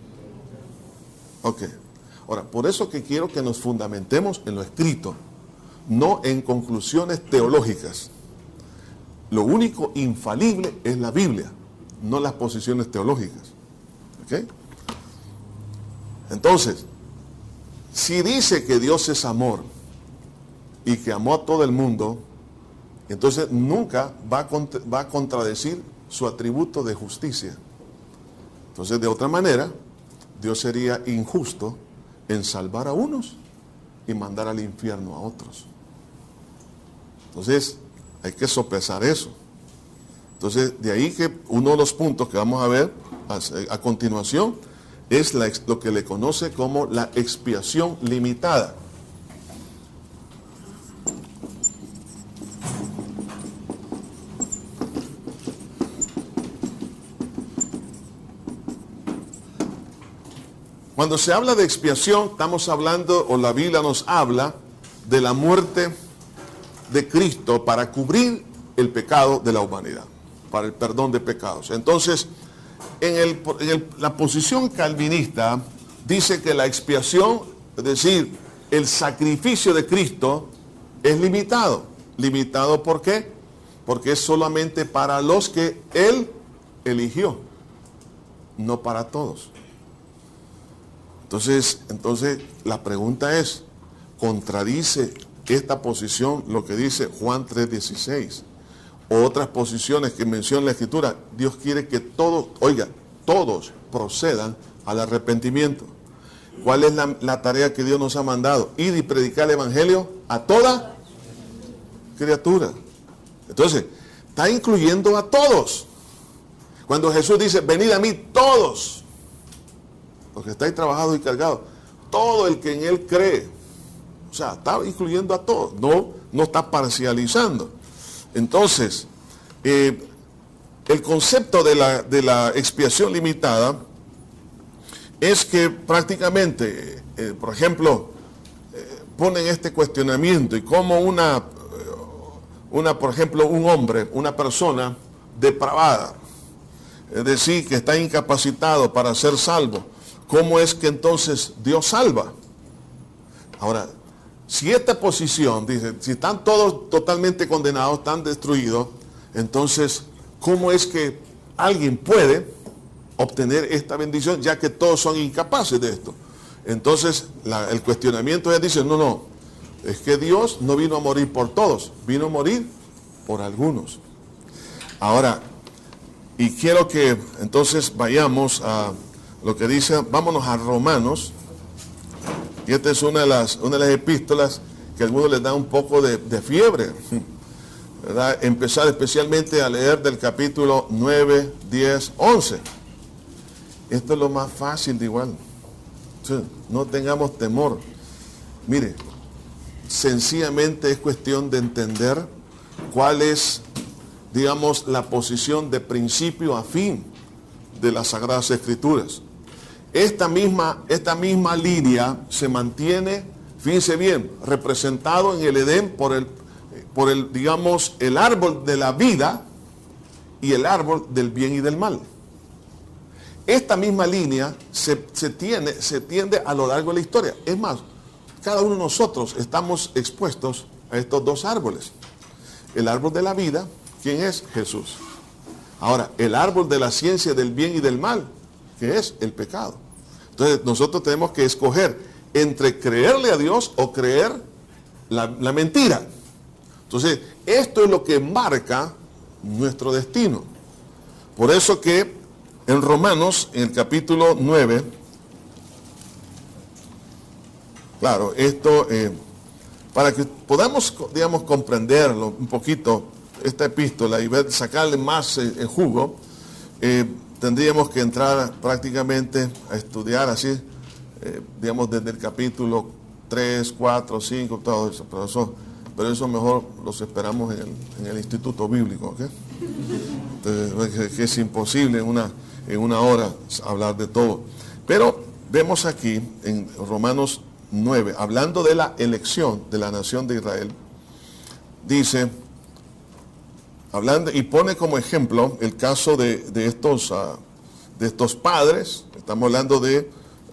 Ok. Ahora, por eso que quiero que nos fundamentemos en lo escrito, no en conclusiones teológicas. Lo único infalible es la Biblia, no las posiciones teológicas. ¿Ok? Entonces, si dice que Dios es amor y que amó a todo el mundo, entonces nunca va a contradecir su atributo de justicia. Entonces, de otra manera, Dios sería injusto en salvar a unos y mandar al infierno a otros. Entonces, hay que sopesar eso. Entonces, de ahí que uno de los puntos que vamos a ver a continuación es lo que le conoce como la expiación limitada. Cuando se habla de expiación, estamos hablando, o la Biblia nos habla, de la muerte de Cristo para cubrir el pecado de la humanidad, para el perdón de pecados. Entonces, la posición calvinista dice que la expiación, es decir, el sacrificio de Cristo, es limitado. ¿Limitado por qué? Porque es solamente para los que Él eligió, no para todos. Entonces la pregunta es, ¿contradice esta posición lo que dice Juan 3:16? O otras posiciones que menciona la Escritura. Dios quiere que todos procedan al arrepentimiento. ¿Cuál es la tarea que Dios nos ha mandado? Ir y predicar el Evangelio a toda criatura. Entonces, está incluyendo a todos. Cuando Jesús dice, venid a mí todos, los que estáis trabajados y cargados, todo el que en Él cree. O sea, está incluyendo a todos, no está parcializando. Entonces, el concepto de la expiación limitada es que prácticamente, por ejemplo, ponen este cuestionamiento y como por ejemplo, un hombre, una persona depravada, es decir, que está incapacitado para ser salvo, ¿cómo es que entonces Dios salva? Ahora, si esta posición dice, si están todos totalmente condenados, están destruidos, entonces, ¿cómo es que alguien puede obtener esta bendición, ya que todos son incapaces de esto? Entonces, el cuestionamiento es, dice, no, Es que Dios no vino a morir por todos, vino a morir por algunos. Ahora, y quiero que entonces vayamos a lo que dice, vámonos a Romanos. Y esta es una de las epístolas que a algunos les da un poco de fiebre, ¿verdad? Empezar especialmente a leer del capítulo 9, 10, 11. Esto es lo más fácil de igual. Sí, no tengamos temor. Mire, sencillamente es cuestión de entender cuál es, digamos, la posición de principio a fin de las Sagradas Escrituras. Esta misma línea se mantiene, fíjense bien, representado en el Edén por el, digamos, el árbol de la vida y el árbol del bien y del mal. Esta misma línea se tiende a lo largo de la historia. Es más, cada uno de nosotros estamos expuestos a estos dos árboles. El árbol de la vida, ¿quién es? Jesús. Ahora, el árbol de la ciencia del bien y del mal, ¿qué es? El pecado. Entonces, nosotros tenemos que escoger entre creerle a Dios o creer la mentira. Entonces, esto es lo que marca nuestro destino. Por eso que en Romanos, en el capítulo 9, claro, esto, para que podamos, digamos, comprenderlo un poquito, esta epístola, y sacarle más jugo, tendríamos que entrar prácticamente a estudiar así, digamos, desde el capítulo 3, 4, 5, todo eso, pero eso mejor los esperamos en el Instituto Bíblico, ¿ok? Entonces, que es imposible en una hora hablar de todo. Pero vemos aquí en Romanos 9, hablando de la elección de la nación de Israel, dice, hablando, y pone como ejemplo el caso de estos padres, estamos hablando de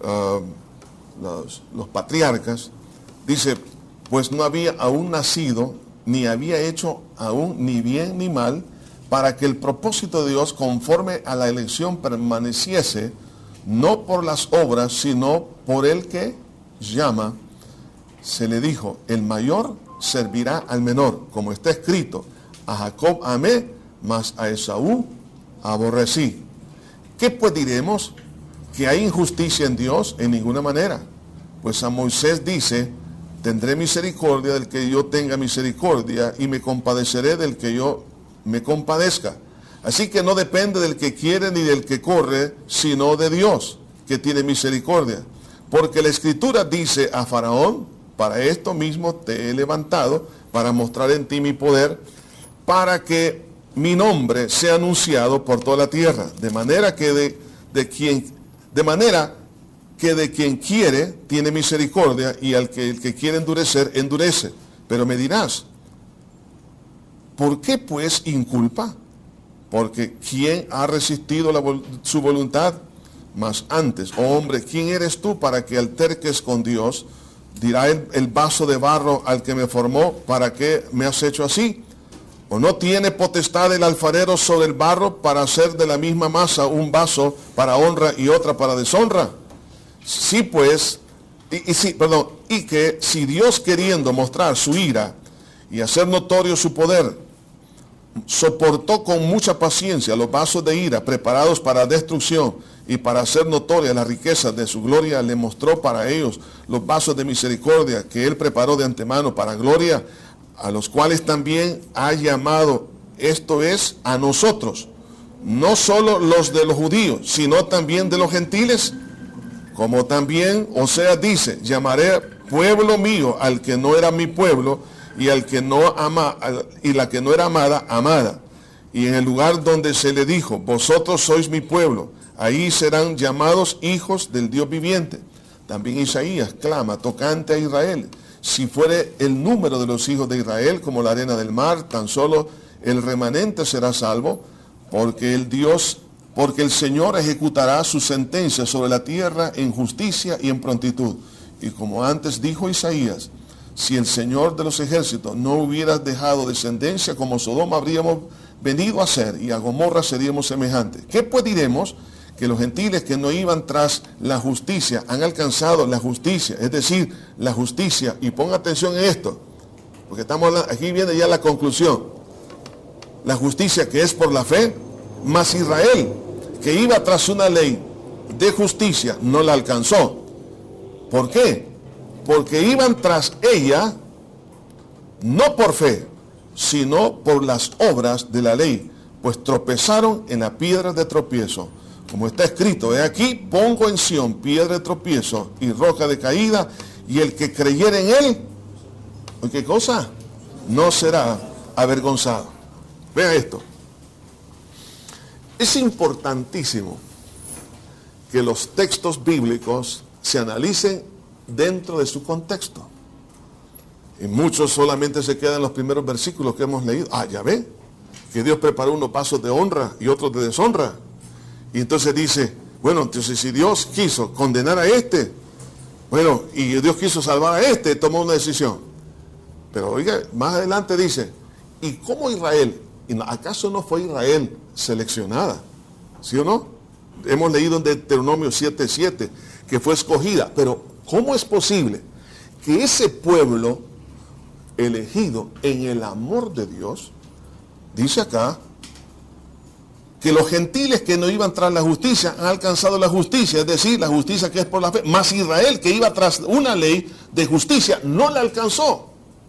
los patriarcas, dice, pues no había aún nacido, ni había hecho aún ni bien ni mal, para que el propósito de Dios conforme a la elección permaneciese, no por las obras, sino por el que llama. Se le dijo, el mayor servirá al menor, como está escrito, a Jacob amé, mas a Esaú aborrecí. ¿Qué pues diremos? ¿Que hay injusticia en Dios? En ninguna manera. Pues a Moisés dice, tendré misericordia del que yo tenga misericordia, y me compadeceré del que yo me compadezca. Así que no depende del que quiere ni del que corre, sino de Dios, que tiene misericordia. Porque la Escritura dice a Faraón, para esto mismo te he levantado, para mostrar en ti mi poder, para que mi nombre sea anunciado por toda la tierra, de manera que de quien quiere tiene misericordia, y el que quiere endurecer, endurece. Pero me dirás, ¿por qué pues inculpa? Porque ¿quién ha resistido su voluntad? Mas antes, oh hombre, ¿quién eres tú para que alterques con Dios? Dirá el vaso de barro al que me formó, ¿para qué me has hecho así? ¿O no tiene potestad el alfarero sobre el barro para hacer de la misma masa un vaso para honra y otra para deshonra? Sí, pues, y que si Dios, queriendo mostrar su ira y hacer notorio su poder, soportó con mucha paciencia los vasos de ira preparados para destrucción, y para hacer notoria la riqueza de su gloria, le mostró para ellos los vasos de misericordia que él preparó de antemano para gloria, a los cuales también ha llamado, esto es, a nosotros, no solo los de los judíos, sino también de los gentiles. Como también, o sea, dice, llamaré pueblo mío al que no era mi pueblo, y al que no y la que no era amada, amada. Y en el lugar donde se le dijo, vosotros sois mi pueblo, ahí serán llamados hijos del Dios viviente. También Isaías clama tocante a Israel, si fuere el número de los hijos de Israel como la arena del mar, tan solo el remanente será salvo, porque el Señor ejecutará su sentencia sobre la tierra en justicia y en prontitud. Y como antes dijo Isaías, si el Señor de los ejércitos no hubiera dejado descendencia, como Sodoma habríamos venido a ser, y a Gomorra seríamos semejantes. ¿Qué pues diremos? que los gentiles que no iban tras la justicia han alcanzado la justicia, es decir, la justicia. Y ponga atención en esto, porque aquí viene ya la conclusión. La justicia que es por la fe, mas Israel, que iba tras una ley de justicia, no la alcanzó. ¿Por qué? Porque iban tras ella, no por fe, sino por las obras de la ley, pues tropezaron en la piedra de tropiezo. Como está escrito, he aquí, pongo en Sión piedra de tropiezo y roca de caída, y el que creyere en él, ¿qué cosa? No será avergonzado. Vea esto. Es importantísimo que los textos bíblicos se analicen dentro de su contexto. Y muchos solamente se quedan en los primeros versículos que hemos leído. Ya ve, que Dios preparó unos pasos de honra y otros de deshonra. Y entonces dice, bueno, entonces si Dios quiso condenar a este, bueno, y Dios quiso salvar a este, tomó una decisión. Pero oiga, más adelante dice, ¿y cómo Israel? ¿Acaso no fue Israel seleccionada? ¿Sí o no? Hemos leído en Deuteronomio 7:7 que fue escogida. Pero ¿cómo es posible que ese pueblo elegido en el amor de Dios, dice acá, que los gentiles que no iban tras la justicia han alcanzado la justicia, es decir, la justicia que es por la fe, mas Israel que iba tras una ley de justicia no la alcanzó?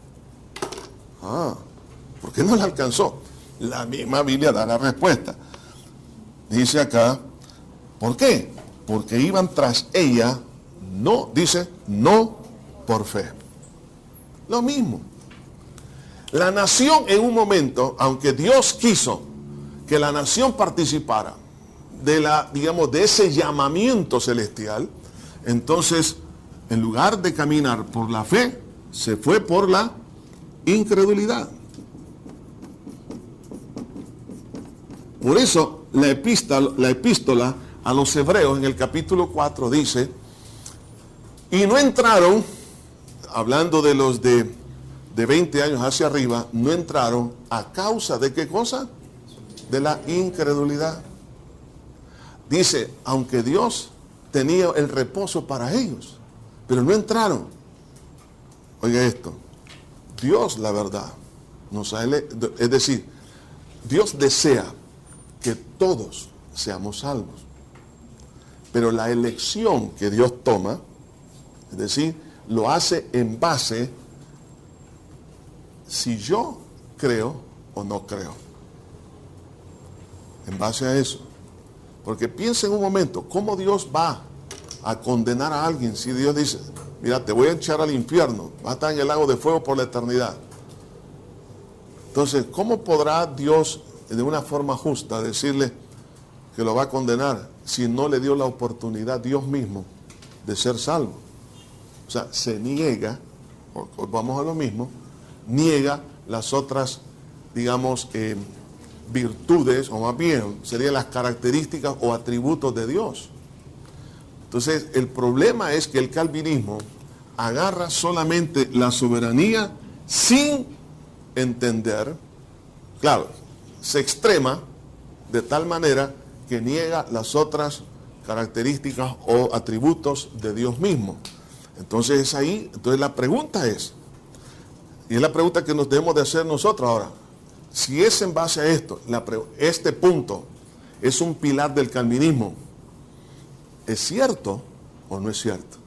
¿Por qué no la alcanzó? La misma Biblia da la respuesta. Dice acá, ¿por qué? Porque iban tras ella, no, dice, no por fe. Lo mismo. La nación en un momento, aunque Dios quiso que la nación participara de ese llamamiento celestial, entonces, en lugar de caminar por la fe, se fue por la incredulidad. Por eso, la epístola a los hebreos en el capítulo 4 dice, y no entraron, hablando de los de 20 años hacia arriba, no entraron a causa de ¿qué cosa? De la incredulidad. Dice, aunque Dios tenía el reposo para ellos, pero no entraron. Oiga esto, Dios, la verdad, es decir, Dios desea que todos seamos salvos, pero la elección que Dios toma, es decir, lo hace en base si yo creo o no creo. En base a eso. Porque piensa en un momento, ¿cómo Dios va a condenar a alguien si Dios dice, mira, te voy a echar al infierno, vas a estar en el lago de fuego por la eternidad? Entonces, ¿cómo podrá Dios de una forma justa decirle que lo va a condenar si no le dio la oportunidad Dios mismo de ser salvo? O sea, se niega, vamos a lo mismo, niega las otras, digamos, virtudes, o más bien, serían las características o atributos de Dios. Entonces, el problema es que el calvinismo agarra solamente la soberanía sin entender, claro, se extrema de tal manera que niega las otras características o atributos de Dios mismo. Entonces es ahí, entonces la pregunta es, y es la pregunta que nos debemos de hacer nosotros ahora, si es en base a esto, este punto es un pilar del calvinismo, ¿es cierto o no es cierto?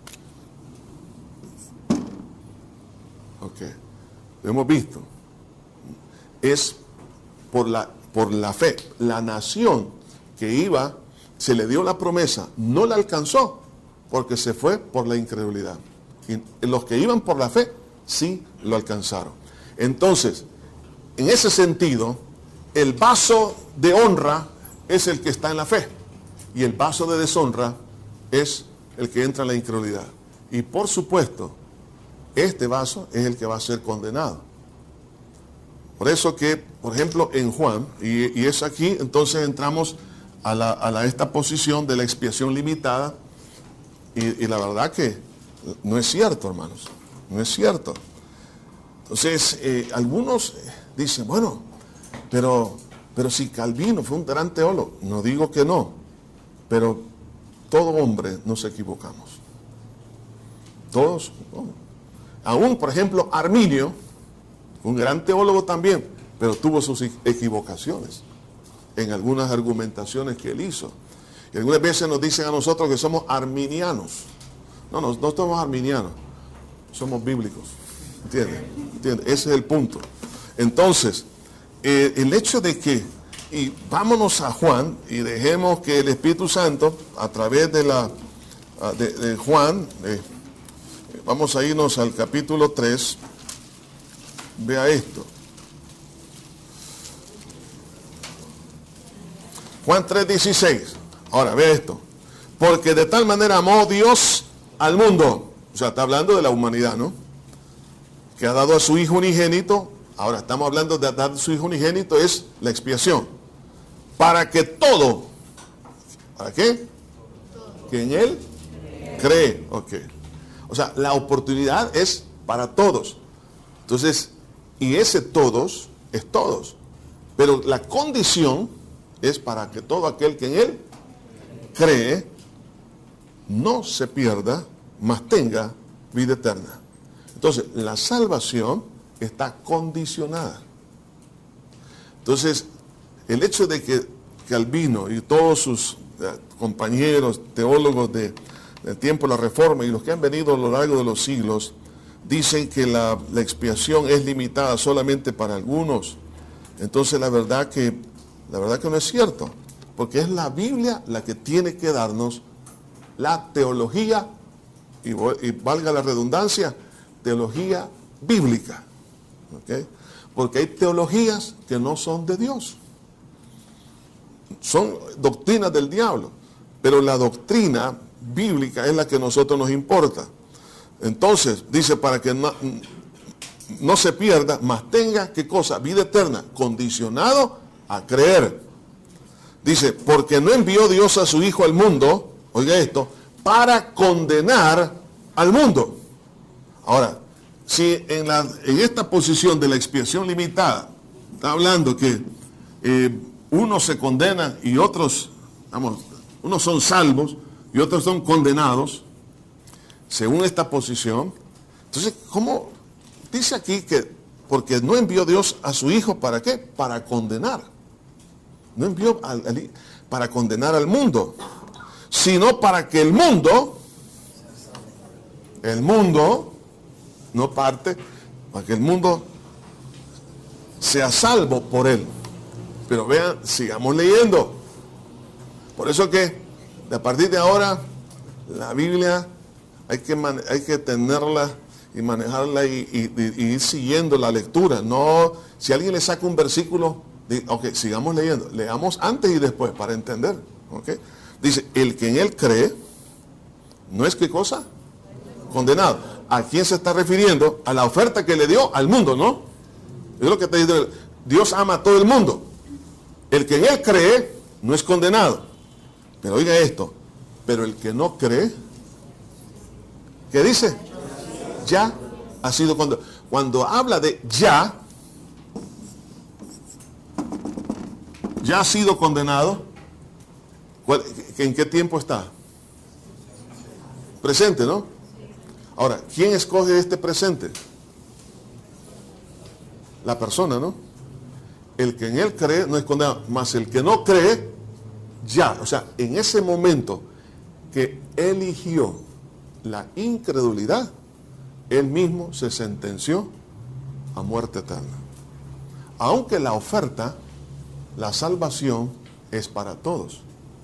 Ok, lo hemos visto. Es por la fe. La nación que iba, se le dio la promesa, no la alcanzó porque se fue por la incredulidad. Y los que iban por la fe, sí lo alcanzaron. Entonces, en ese sentido, el vaso de honra es el que está en la fe y el vaso de deshonra es el que entra en la incredulidad. Y por supuesto, este vaso es el que va a ser condenado. Por eso que, por ejemplo, en Juan, y es aquí, entonces entramos a esta posición de la expiación limitada, y la verdad que no es cierto, hermanos, no es cierto. Entonces, algunos dicen, bueno, pero si Calvino fue un gran teólogo, no digo que no, Pero todo hombre nos equivocamos. Todos. ¿No? Aún, por ejemplo, Arminio, un gran teólogo también, pero tuvo sus equivocaciones en algunas argumentaciones que él hizo. Y algunas veces nos dicen a nosotros que somos arminianos. No, no somos arminianos, somos bíblicos. ¿Entiendes? Ese es el punto. Entonces, el hecho de que, y vámonos a Juan y dejemos que el Espíritu Santo, a través de Juan, vamos a irnos al capítulo 3, vea esto. Juan 3:16. Ahora, vea esto. Porque de tal manera amó Dios al mundo. O sea, está hablando de la humanidad, ¿no? Que ha dado a su Hijo unigénito. Ahora, estamos hablando de dar a su Hijo unigénito, es la expiación. Para que todo. ¿Para qué? Que en Él cree. Ok. O sea, la oportunidad es para todos. Entonces, y ese todos es todos. Pero la condición es para que todo aquel que en Él cree no se pierda, mas tenga vida eterna. Entonces, la salvación está condicionada. Entonces, el hecho de que Calvino y todos sus compañeros teólogos del tiempo de la Reforma y los que han venido a lo largo de los siglos dicen que la expiación es limitada solamente para algunos, entonces la verdad que no es cierto, porque es la Biblia la que tiene que darnos la teología, y valga la redundancia, teología bíblica. ¿Okay? Porque hay teologías que no son de Dios. Son doctrinas del diablo. Pero la doctrina bíblica es la que a nosotros nos importa. Entonces, dice, para que no se pierda, mas tenga, ¿qué cosa? Vida eterna, condicionado a creer. Dice, porque no envió Dios a su Hijo al mundo, oiga esto, para condenar al mundo. Ahora, si en esta posición de la expiación limitada, está hablando que unos se condenan y otros, unos son salvos y otros son condenados, según esta posición, entonces, ¿cómo? Dice aquí que, porque no envió Dios a su Hijo, ¿para qué? Para condenar. No envió para condenar al mundo, sino para que el mundo no parte, para que el mundo sea salvo por él. Pero vean, sigamos leyendo. Por eso que a partir de ahora la Biblia hay que tenerla y manejarla y ir siguiendo la lectura. No, si alguien le saca un versículo, ok, sigamos leyendo. Leamos antes y después para entender. Okay. Dice, el que en él cree, ¿no es qué cosa? Condenado. ¿A quién se está refiriendo? A la oferta que le dio al mundo, ¿no? Es lo que te dice. Dios ama a todo el mundo. El que en él cree no es condenado. Pero oiga esto. Pero el que no cree, ¿qué dice? Ya ha sido condenado. Cuando habla de ya ha sido condenado, ¿en qué tiempo está? Presente, ¿no? Ahora, ¿quién escoge este presente? La persona, ¿no? El que en él cree no es condenado, mas el que no cree, ya. O sea, en ese momento que eligió la incredulidad, él mismo se sentenció a muerte eterna. Aunque la oferta, la salvación, es para todos.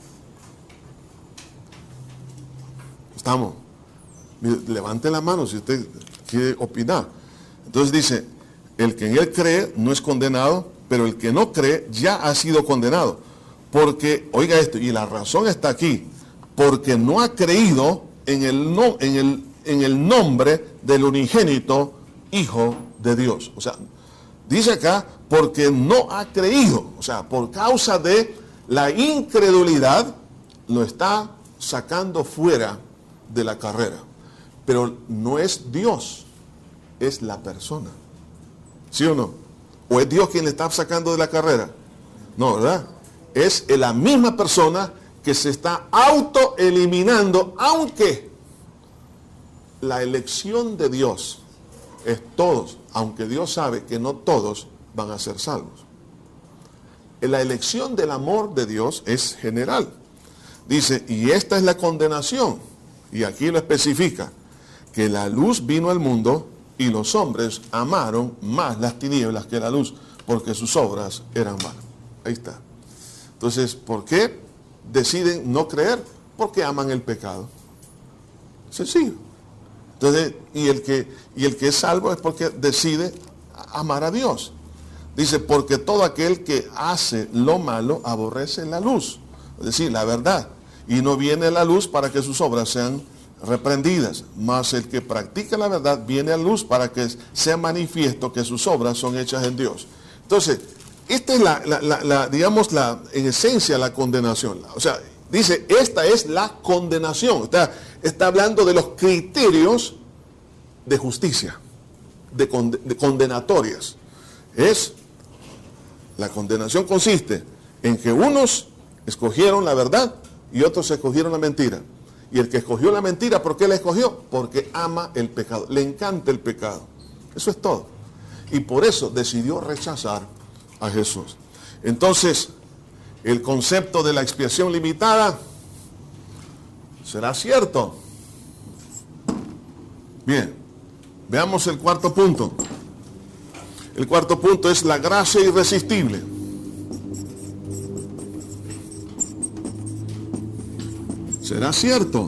¿Estamos? Levante la mano si usted quiere opinar. Entonces dice, el que en él cree no es condenado, pero el que no cree ya ha sido condenado. Porque, oiga esto, y la razón está aquí, porque no ha creído en el nombre del unigénito Hijo de Dios. O sea, dice acá, porque no ha creído. O sea, por causa de la incredulidad, lo está sacando fuera de la carrera. Pero no es Dios, es la persona. ¿Sí o no? ¿O es Dios quien le está sacando de la carrera? No, ¿verdad? Es la misma persona que se está autoeliminando, aunque la elección de Dios es todos, aunque Dios sabe que no todos van a ser salvos. La elección del amor de Dios es general. Dice, y esta es la condenación, y aquí lo especifica, que la luz vino al mundo y los hombres amaron más las tinieblas que la luz, porque sus obras eran malas. Ahí está. Entonces, ¿por qué deciden no creer? Porque aman el pecado. Sencillo. Entonces, y el que es salvo es porque decide amar a Dios. Dice, porque todo aquel que hace lo malo aborrece la luz, es decir, la verdad, y no viene a la luz para que sus obras sean reprendidas, mas el que practica la verdad viene a la luz para que sea manifiesto que sus obras son hechas en Dios. Entonces, esta es digamos, en esencia la condenación. O sea, dice, esta es la condenación. Está hablando de los criterios de justicia, de condenatorias. La condenación consiste en que unos escogieron la verdad y otros escogieron la mentira. Y el que escogió la mentira, ¿por qué la escogió? Porque ama el pecado, le encanta el pecado. Eso es todo. Y por eso decidió rechazar a Jesús. Entonces, el concepto de la expiación limitada, ¿será cierto? Bien, veamos el cuarto punto. El cuarto punto es la gracia irresistible. ¿Será cierto?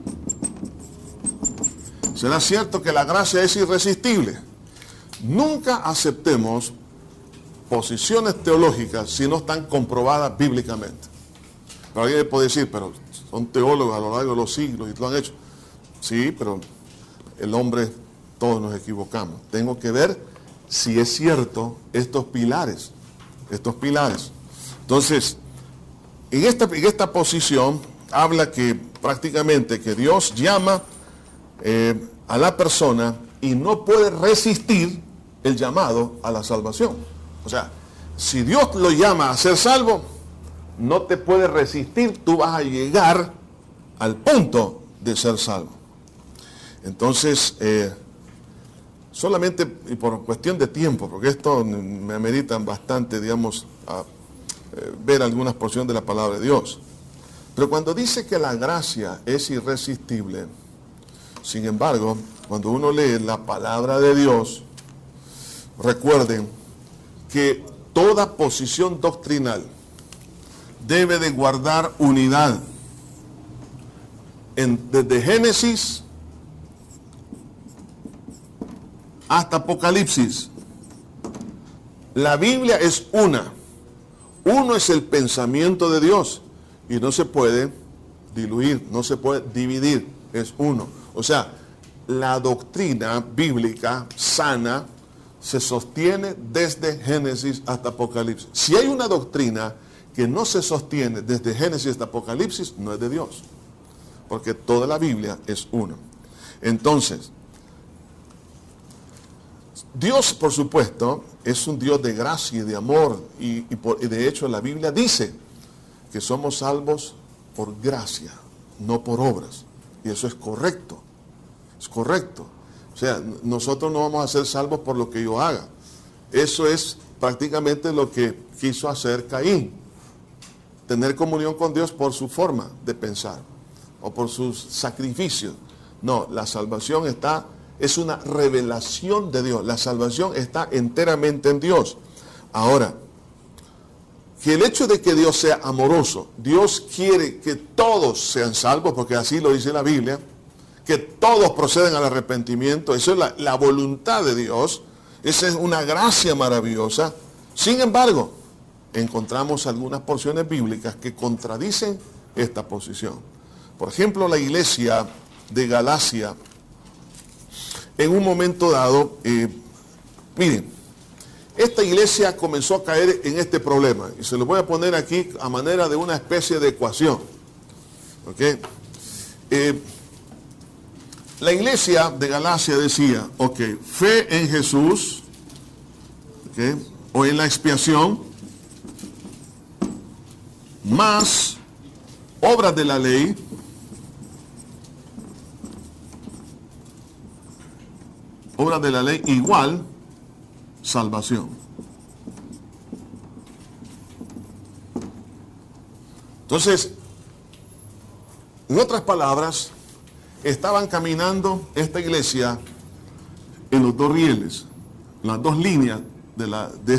¿Será cierto que la gracia es irresistible? Nunca aceptemos posiciones teológicas si no están comprobadas bíblicamente. Pero alguien puede decir, pero son teólogos a lo largo de los siglos y lo han hecho. Sí, pero el hombre, todos nos equivocamos. Tengo que ver si es cierto estos pilares. Entonces, en esta posición habla que prácticamente que Dios llama a la persona y no puede resistir el llamado a la salvación. O sea, si Dios lo llama a ser salvo, no te puede resistir, tú vas a llegar al punto de ser salvo. Entonces, solamente y por cuestión de tiempo, porque esto me amerita bastante, digamos, a ver algunas porciones de la palabra de Dios. Pero cuando dice que la gracia es irresistible, sin embargo, cuando uno lee la palabra de Dios, recuerden que toda posición doctrinal debe de guardar unidad. Desde Génesis hasta Apocalipsis, la Biblia es una. Uno es el pensamiento de Dios y no se puede diluir, no se puede dividir, es uno. O sea, la doctrina bíblica sana se sostiene desde Génesis hasta Apocalipsis. Si hay una doctrina que no se sostiene desde Génesis hasta Apocalipsis, no es de Dios, porque toda la Biblia es una. Entonces, Dios, por supuesto, es un Dios de gracia y de amor, y de hecho la Biblia dice que somos salvos por gracia, no por obras, y eso es correcto, O sea, nosotros no vamos a ser salvos por lo que yo haga. Eso es prácticamente lo que quiso hacer Caín, tener comunión con Dios por su forma de pensar, o por sus sacrificios. No, la salvación es una revelación de Dios. La salvación está enteramente en Dios. Ahora, que el hecho de que Dios sea amoroso, Dios quiere que todos sean salvos, porque así lo dice la Biblia, que todos proceden al arrepentimiento, eso es la voluntad de Dios, esa es una gracia maravillosa. Sin embargo, encontramos algunas porciones bíblicas que contradicen esta posición. Por ejemplo, la iglesia de Galacia, en un momento dado, miren, esta iglesia comenzó a caer en este problema, y se lo voy a poner aquí a manera de una especie de ecuación. ¿Ok? La iglesia de Galacia decía, ok, fe en Jesús, ¿okay?, o en la expiación, más obras de la ley, igual salvación. Entonces, en otras palabras, estaban caminando esta iglesia en los dos rieles, las dos líneas de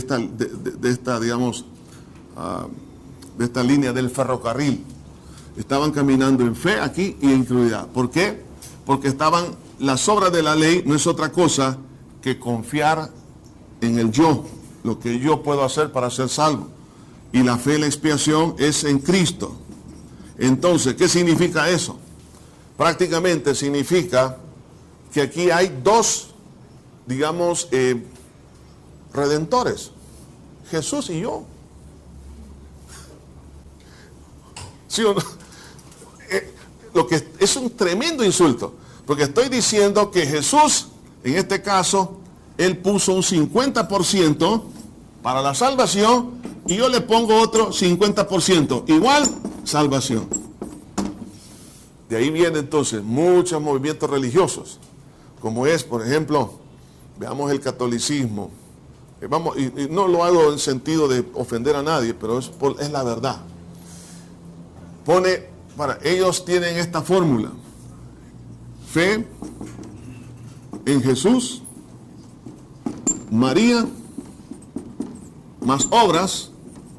esta línea del ferrocarril. Estaban caminando en fe aquí y en incredulidad. ¿Por qué? Porque las obras de la ley no es otra cosa que confiar en el yo, lo que yo puedo hacer para ser salvo. Y la fe y la expiación es en Cristo. Entonces, ¿qué significa eso? Prácticamente significa que aquí hay dos, redentores, Jesús y yo. ¿Sí o no? Lo que es un tremendo insulto, porque estoy diciendo que Jesús, en este caso, Él puso un 50% para la salvación y yo le pongo otro 50%, igual salvación. De ahí vienen entonces muchos movimientos religiosos, como es, por ejemplo, veamos el catolicismo. Y no lo hago en sentido de ofender a nadie, pero es la verdad. Ellos tienen esta fórmula: fe en Jesús, María, más obras,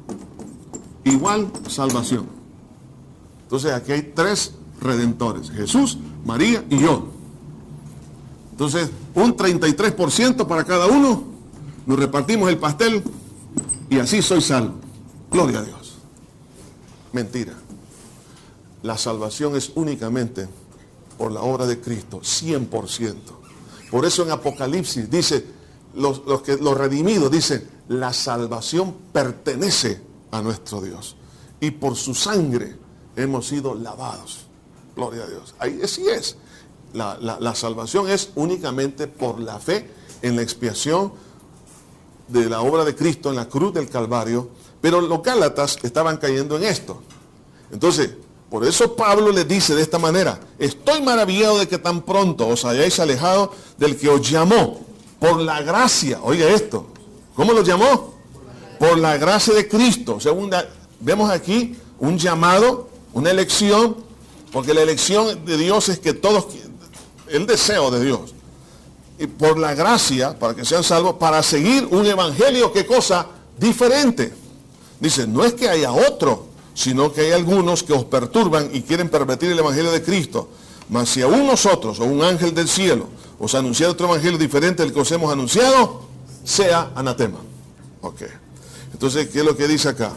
igual salvación. Entonces aquí hay tres redentores: Jesús, María y yo. Entonces, un 33% para cada uno, nos repartimos el pastel y así soy salvo. Gloria a Dios. Mentira. La salvación es únicamente por la obra de Cristo, 100%. Por eso en Apocalipsis dice, los redimidos dicen, la salvación pertenece a nuestro Dios. Y por su sangre hemos sido lavados. Gloria a Dios. Ahí sí es. La salvación es únicamente por la fe en la expiación de la obra de Cristo en la cruz del Calvario. Pero los gálatas estaban cayendo en esto. Entonces, por eso Pablo les dice de esta manera: estoy maravillado de que tan pronto os hayáis alejado del que os llamó por la gracia. Oiga esto, ¿cómo lo llamó? Por la gracia de Cristo. Vemos aquí un llamado, una elección, porque la elección de Dios es que todos, el deseo de Dios, y por la gracia, para que sean salvos, para seguir un evangelio, ¿qué cosa? Diferente. Dice, no es que haya otro, sino que hay algunos que os perturban y quieren pervertir el evangelio de Cristo. Mas si aún nosotros, o un ángel del cielo, os anunciara otro evangelio diferente del que os hemos anunciado, sea anatema. Ok. Entonces, ¿qué es lo que dice acá?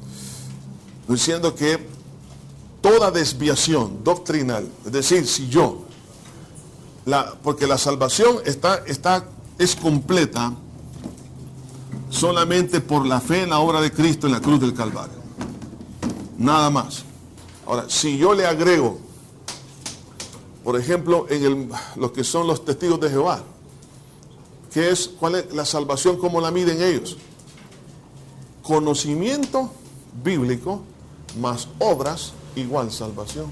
Diciendo que toda desviación doctrinal, es decir, si yo, porque la salvación es completa solamente por la fe en la obra de Cristo en la cruz del Calvario. Nada más. Ahora, si yo le agrego, por ejemplo, lo que son los testigos de Jehová, ¿cuál es la salvación? ¿Cómo la miden ellos? Conocimiento bíblico más obras igual salvación.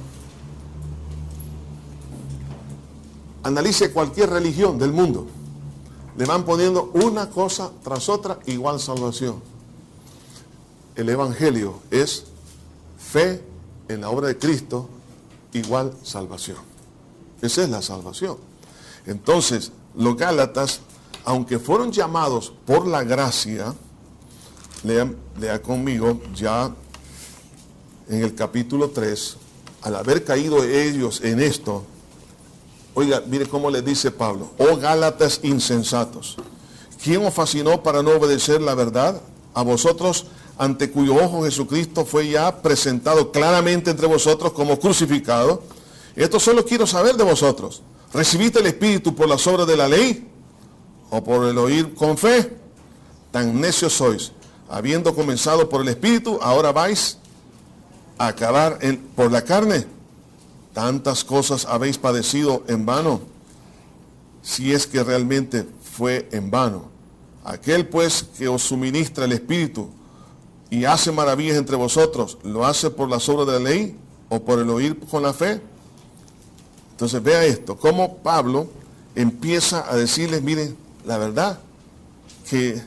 Analice cualquier religión del mundo. Le van poniendo una cosa tras otra igual salvación. El evangelio es fe en la obra de Cristo igual salvación. Esa es la salvación. Entonces, los gálatas, aunque fueron llamados por la gracia, lea conmigo ya en el capítulo 3, al haber caído ellos en esto, oiga, mire cómo les dice Pablo: oh gálatas insensatos, ¿quién os fascinó para no obedecer la verdad? A vosotros, ante cuyo ojo Jesucristo fue ya presentado claramente entre vosotros como crucificado. Esto solo quiero saber de vosotros: ¿recibiste el Espíritu por las obras de la ley o por el oír con fe? Tan necios sois, habiendo comenzado por el Espíritu, ahora vais a acabar por la carne. Tantas cosas habéis padecido en vano, si es que realmente fue en vano. Aquel pues que os suministra el Espíritu y hace maravillas entre vosotros, ¿lo hace por las obras de la ley o por el oír con la fe. Entonces vea esto, cómo Pablo empieza a decirles, miren, la verdad que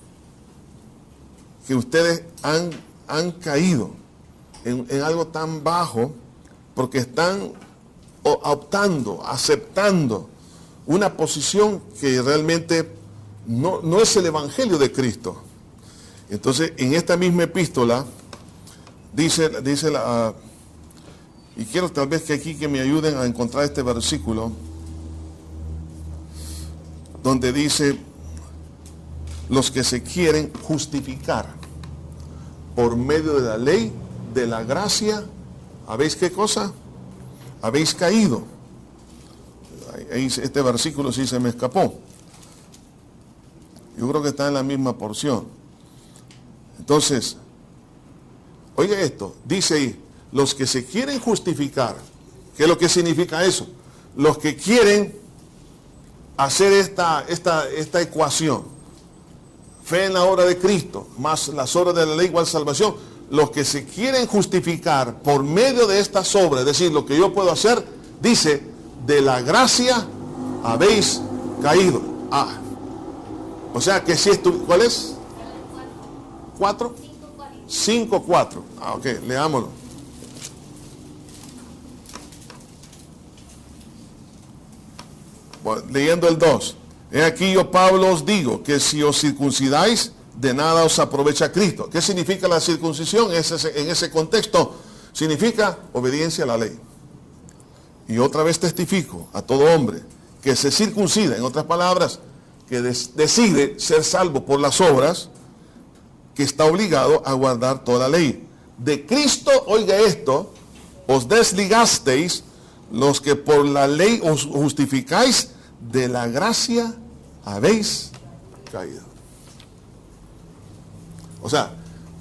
ustedes han caído en algo tan bajo porque están optando, aceptando una posición que realmente no es el Evangelio de Cristo. Entonces, en esta misma epístola, dice y quiero tal vez que aquí que me ayuden a encontrar este versículo, donde dice, los que se quieren justificar por medio de la ley, de la gracia, ¿habéis qué cosa? Habéis caído. Este versículo sí se me escapó. Yo creo que está en la misma porción. Entonces, oiga esto, dice ahí, los que se quieren justificar, ¿qué es lo que significa eso? Los que quieren hacer esta ecuación, fe en la obra de Cristo, más las obras de la ley igual salvación, los que se quieren justificar por medio de estas obras, es decir, lo que yo puedo hacer, dice, de la gracia habéis caído. O sea que si ¿cuál es? 4. 5:4. Ok, leámoslo. Bueno, leyendo el 2. He aquí yo, Pablo, os digo que si os circuncidáis, de nada os aprovecha Cristo. ¿Qué significa la circuncisión? En ese contexto significa obediencia a la ley. Y otra vez testifico a todo hombre que se circuncida, en otras palabras, que decide ser salvo por las obras, que está obligado a guardar toda la ley. De Cristo, oiga esto, os desligasteis los que por la ley os justificáis, de la gracia habéis caído. O sea,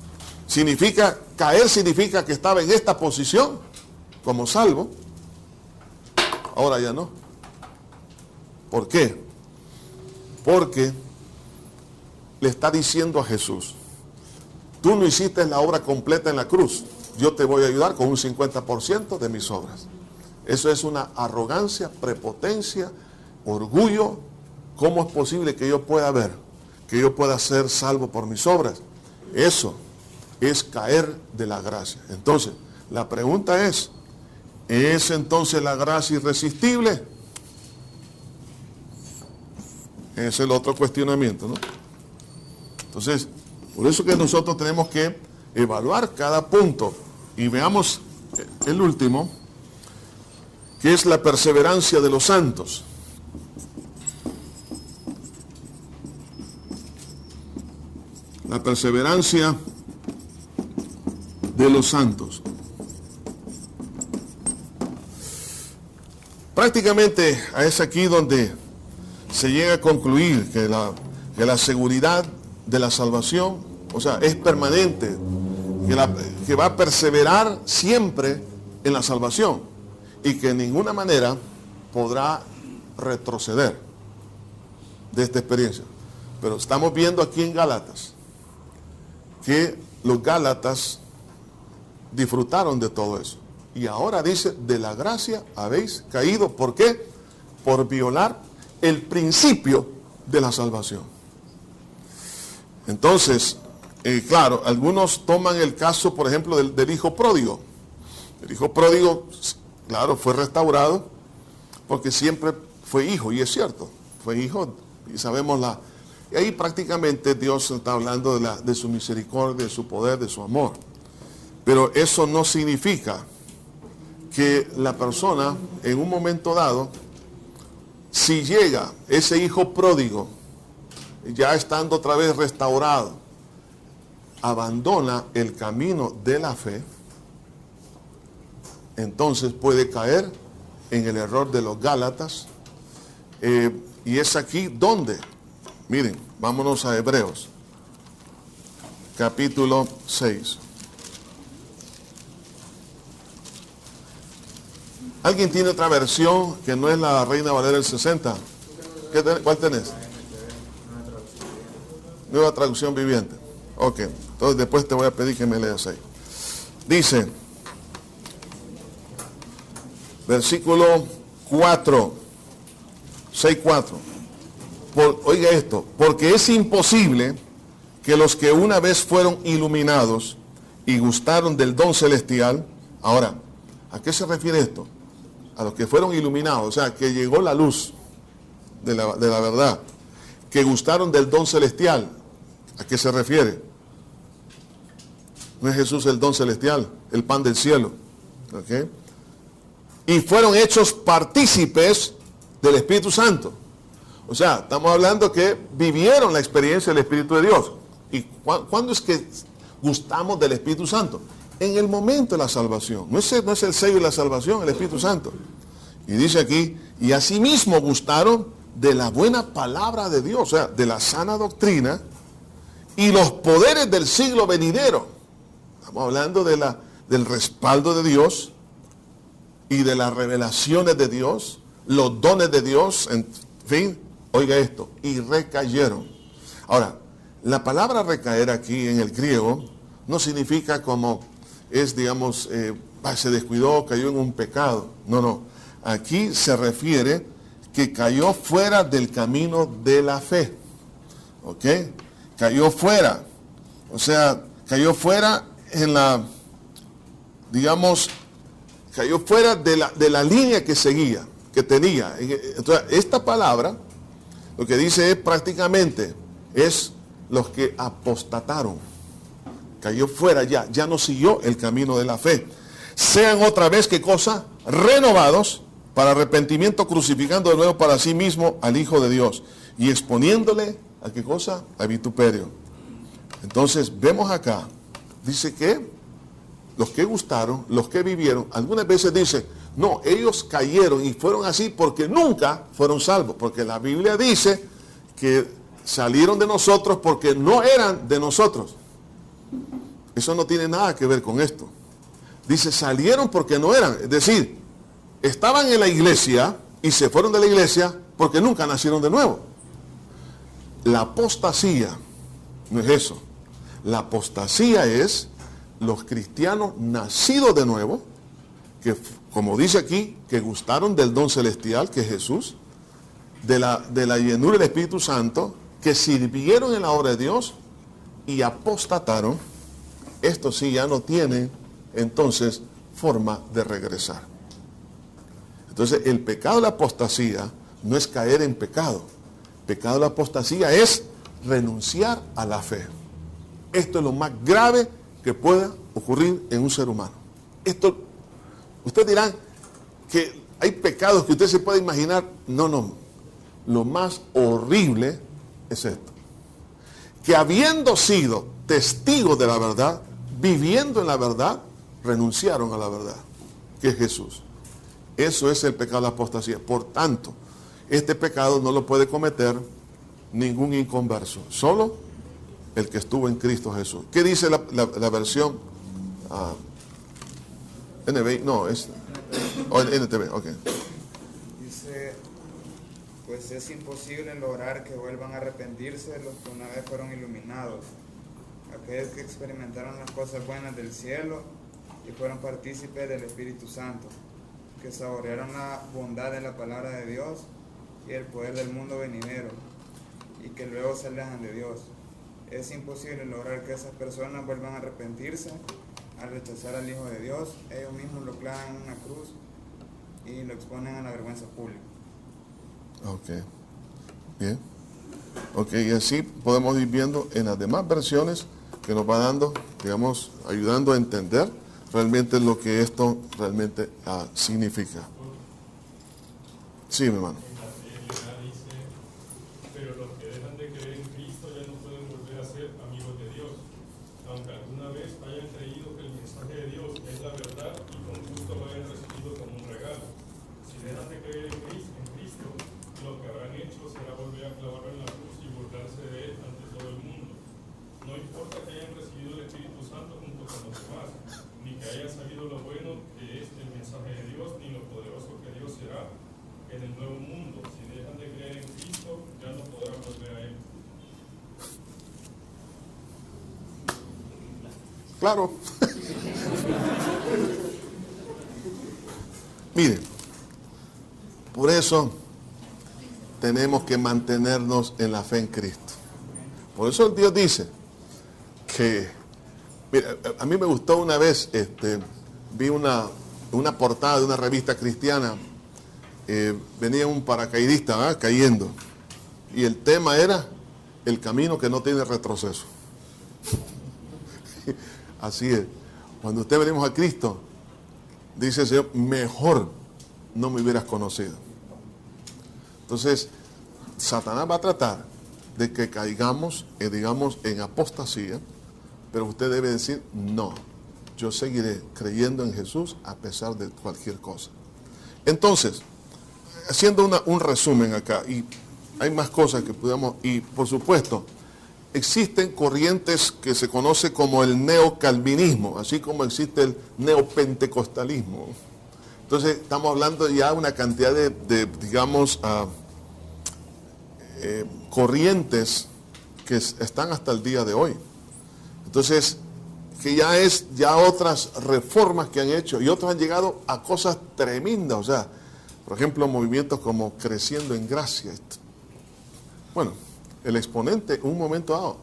caer significa que estaba en esta posición como salvo, ahora ya no. ¿Por qué? Porque le está diciendo a Jesús, tú no hiciste la obra completa en la cruz, yo te voy a ayudar con un 50% de mis obras. Eso es una arrogancia, prepotencia, orgullo. ¿Cómo es posible que yo pueda ser salvo por mis obras? Eso es caer de la gracia. Entonces, la pregunta ¿es entonces la gracia irresistible? Es el otro cuestionamiento, ¿no? Entonces, por eso que nosotros tenemos que evaluar cada punto. Y veamos el último, que es la perseverancia de los santos. La perseverancia de los santos. Prácticamente es aquí donde se llega a concluir que la seguridad de la salvación, o sea, es permanente, que va a perseverar siempre en la salvación y que de ninguna manera podrá retroceder de esta experiencia. Pero estamos viendo aquí en Gálatas que los Gálatas disfrutaron de todo eso. Y ahora dice, de la gracia habéis caído. ¿Por qué? Por violar el principio de la salvación. Entonces, claro, algunos toman el caso, por ejemplo, del hijo pródigo. El hijo pródigo, claro, fue restaurado porque siempre fue hijo, y es cierto, fue hijo, y sabemos y ahí prácticamente Dios está hablando de su misericordia, de su poder, de su amor. Pero eso no significa que la persona, en un momento dado, si llega ese hijo pródigo, ya estando otra vez restaurado, abandona el camino de la fe, entonces puede caer en el error de los Gálatas. Y es aquí donde, miren, vámonos a Hebreos, capítulo 6. ¿Alguien tiene otra versión que no es la Reina Valera del 60? ¿Cuál tenés? Nueva traducción viviente. Ok, entonces después te voy a pedir que me leas ahí. Dice, Versículo 4, 6:4. Oiga esto, porque es imposible que los que una vez fueron iluminados y gustaron del don celestial, ahora, ¿a qué se refiere esto? A los que fueron iluminados, o sea, que llegó la luz de la verdad, que gustaron del don celestial. ¿A qué se refiere? ¿No es Jesús el don celestial, el pan del cielo? ¿Okay? Y fueron hechos partícipes del Espíritu Santo. O sea, estamos hablando que vivieron la experiencia del Espíritu de Dios. ¿Y cuándo es que gustamos del Espíritu Santo? En el momento de la salvación. No es el sello de la salvación, el Espíritu Santo. Y dice aquí, y asimismo gustaron de la buena palabra de Dios, o sea, de la sana doctrina y los poderes del siglo venidero. Estamos hablando del respaldo de Dios y de las revelaciones de Dios, los dones de Dios, en fin, oiga esto, y recayeron. Ahora, la palabra recaer aquí en el griego no significa como es, digamos, se descuidó, cayó en un pecado. No. Aquí se refiere que cayó fuera del camino de la fe. ¿Ok? Cayó fuera. O sea, cayó fuera en la, digamos, cayó fuera de la línea que seguía, que tenía. Entonces, esta palabra, lo que dice es prácticamente, es los que apostataron. Cayó fuera ya no siguió el camino de la fe. Sean otra vez, ¿qué cosa? Renovados para arrepentimiento, crucificando de nuevo para sí mismo al Hijo de Dios y exponiéndole a qué cosa, a vituperio. Entonces vemos acá, dice que los que gustaron, los que vivieron, algunas veces dice, no, ellos cayeron y fueron así porque nunca fueron salvos, porque la Biblia dice que salieron de nosotros porque no eran de nosotros. Eso no tiene nada que ver con esto. Dice, salieron porque no eran, es decir, estaban en la iglesia y se fueron de la iglesia porque nunca nacieron de nuevo. La apostasía no es eso. La apostasía es los cristianos nacidos de nuevo, que como dice aquí, que gustaron del don celestial, que es Jesús, de la llenura del Espíritu Santo, que sirvieron en la obra de Dios y apostataron. Estos sí ya no tienen entonces forma de regresar. Entonces el pecado de la apostasía no es caer en pecado. El pecado de la apostasía es renunciar a la fe. Esto es lo más grave que pueda ocurrir en un ser humano. Esto, ustedes dirán que hay pecados que usted se puede imaginar. No. Lo más horrible es esto. Que habiendo sido testigos de la verdad, viviendo en la verdad, renunciaron a la verdad, que es Jesús. Eso es el pecado de la apostasía. Por tanto, este pecado no lo puede cometer ningún inconverso, solo el que estuvo en Cristo Jesús. ¿Qué dice la versión NBI? No, es NTV, ok. Dice, pues es imposible lograr que vuelvan a arrepentirse los que una vez fueron iluminados, aquellos que experimentaron las cosas buenas del cielo y fueron partícipes del Espíritu Santo, que saborearon la bondad de la palabra de Dios y el poder del mundo venidero, y que luego se alejan de Dios. Es imposible lograr que esas personas vuelvan a arrepentirse al rechazar al Hijo de Dios. Ellos mismos lo clavan en una cruz y lo exponen a la vergüenza pública. Ok, bien. Ok, y así podemos ir viendo en las demás versiones que nos va dando, digamos, ayudando a entender realmente lo que esto realmente significa. Sí, mi hermano. Pero los que dejan de creer en Cristo ya no pueden volver a ser amigos de Dios, aunque alguna vez hayan creído que el mensaje de Dios es la verdad y con gusto lo hayan recibido como un regalo. Si dejan de creer en Cristo, lo que habrán hecho será volver a clavarlo en la cruz y burlarse de él ante todo el mundo. No importa que hayan recibido el Espíritu Santo junto con los demás, ni que hayan sabido lo bueno que es el mensaje de Dios, ni lo poderoso que Dios será en el nuevo mundo. Si dejan de creer en Cristo, ya no podrán volver a él. Claro. Mire, Por eso tenemos que mantenernos en la fe en Cristo. Por eso Dios dice que, mira, a mí me gustó una vez, vi una portada de una revista cristiana, venía un paracaidista, ¿verdad?, cayendo, y el tema era el camino que no tiene retroceso. Así es, cuando usted venimos a Cristo, dice el Señor, mejor no me hubieras conocido. Entonces, Satanás va a tratar de que caigamos, digamos, en apostasía, pero usted debe decir, no, yo seguiré creyendo en Jesús a pesar de cualquier cosa. Entonces, haciendo un resumen acá, y hay más cosas que podamos, y por supuesto, existen corrientes que se conoce como el neocalvinismo, así como existe el neopentecostalismo. Entonces, estamos hablando ya de una cantidad de digamos, corrientes que están hasta el día de hoy. Entonces, que ya otras reformas que han hecho, y otros han llegado a cosas tremendas, o sea, por ejemplo, movimientos como Creciendo en Gracia. Bueno, el exponente en un momento dado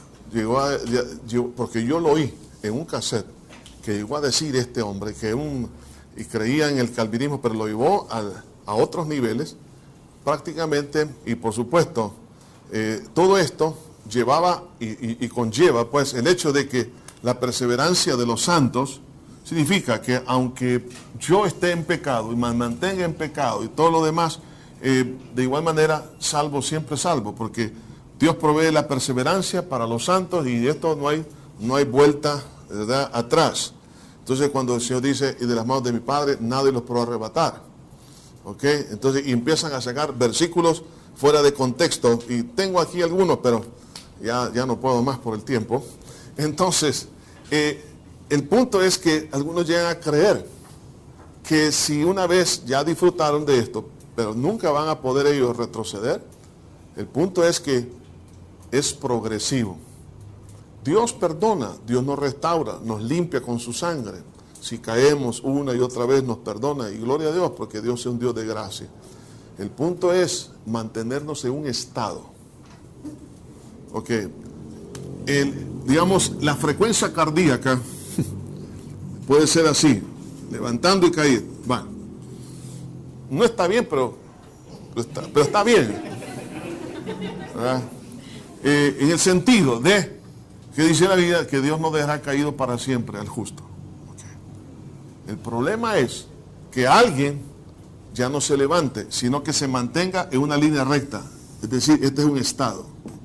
porque yo lo oí en un cassette, que llegó a decir este hombre y creía en el calvinismo, pero lo llevó a otros niveles, prácticamente, y por supuesto, todo esto llevaba y conlleva pues el hecho de que la perseverancia de los santos significa que aunque yo esté en pecado y me mantenga en pecado y todo lo demás, de igual manera salvo, siempre salvo, porque Dios provee la perseverancia para los santos y de esto no hay vuelta, ¿verdad?, atrás. Entonces cuando el Señor dice, y de las manos de mi Padre nadie los podrá arrebatar, ¿ok? Entonces y empiezan a sacar versículos fuera de contexto, y tengo aquí algunos, pero ya no puedo más por el tiempo. Entonces, el punto es que algunos llegan a creer que si una vez ya disfrutaron de esto, pero nunca van a poder ellos retroceder. El punto es que es progresivo. Dios perdona, Dios nos restaura, nos limpia con su sangre. Si caemos una y otra vez nos perdona, y gloria a Dios, porque Dios es un Dios de gracia. El punto es mantenernos en un estado. Ok. Digamos, la frecuencia cardíaca puede ser así, levantando y caer. Bueno, no está bien, pero está bien. ¿Verdad? En el sentido de que dice la Biblia que Dios no dejará caído para siempre al justo. Okay. El problema es que alguien ya no se levante, sino que se mantenga en una línea recta. Es decir, este es un estado.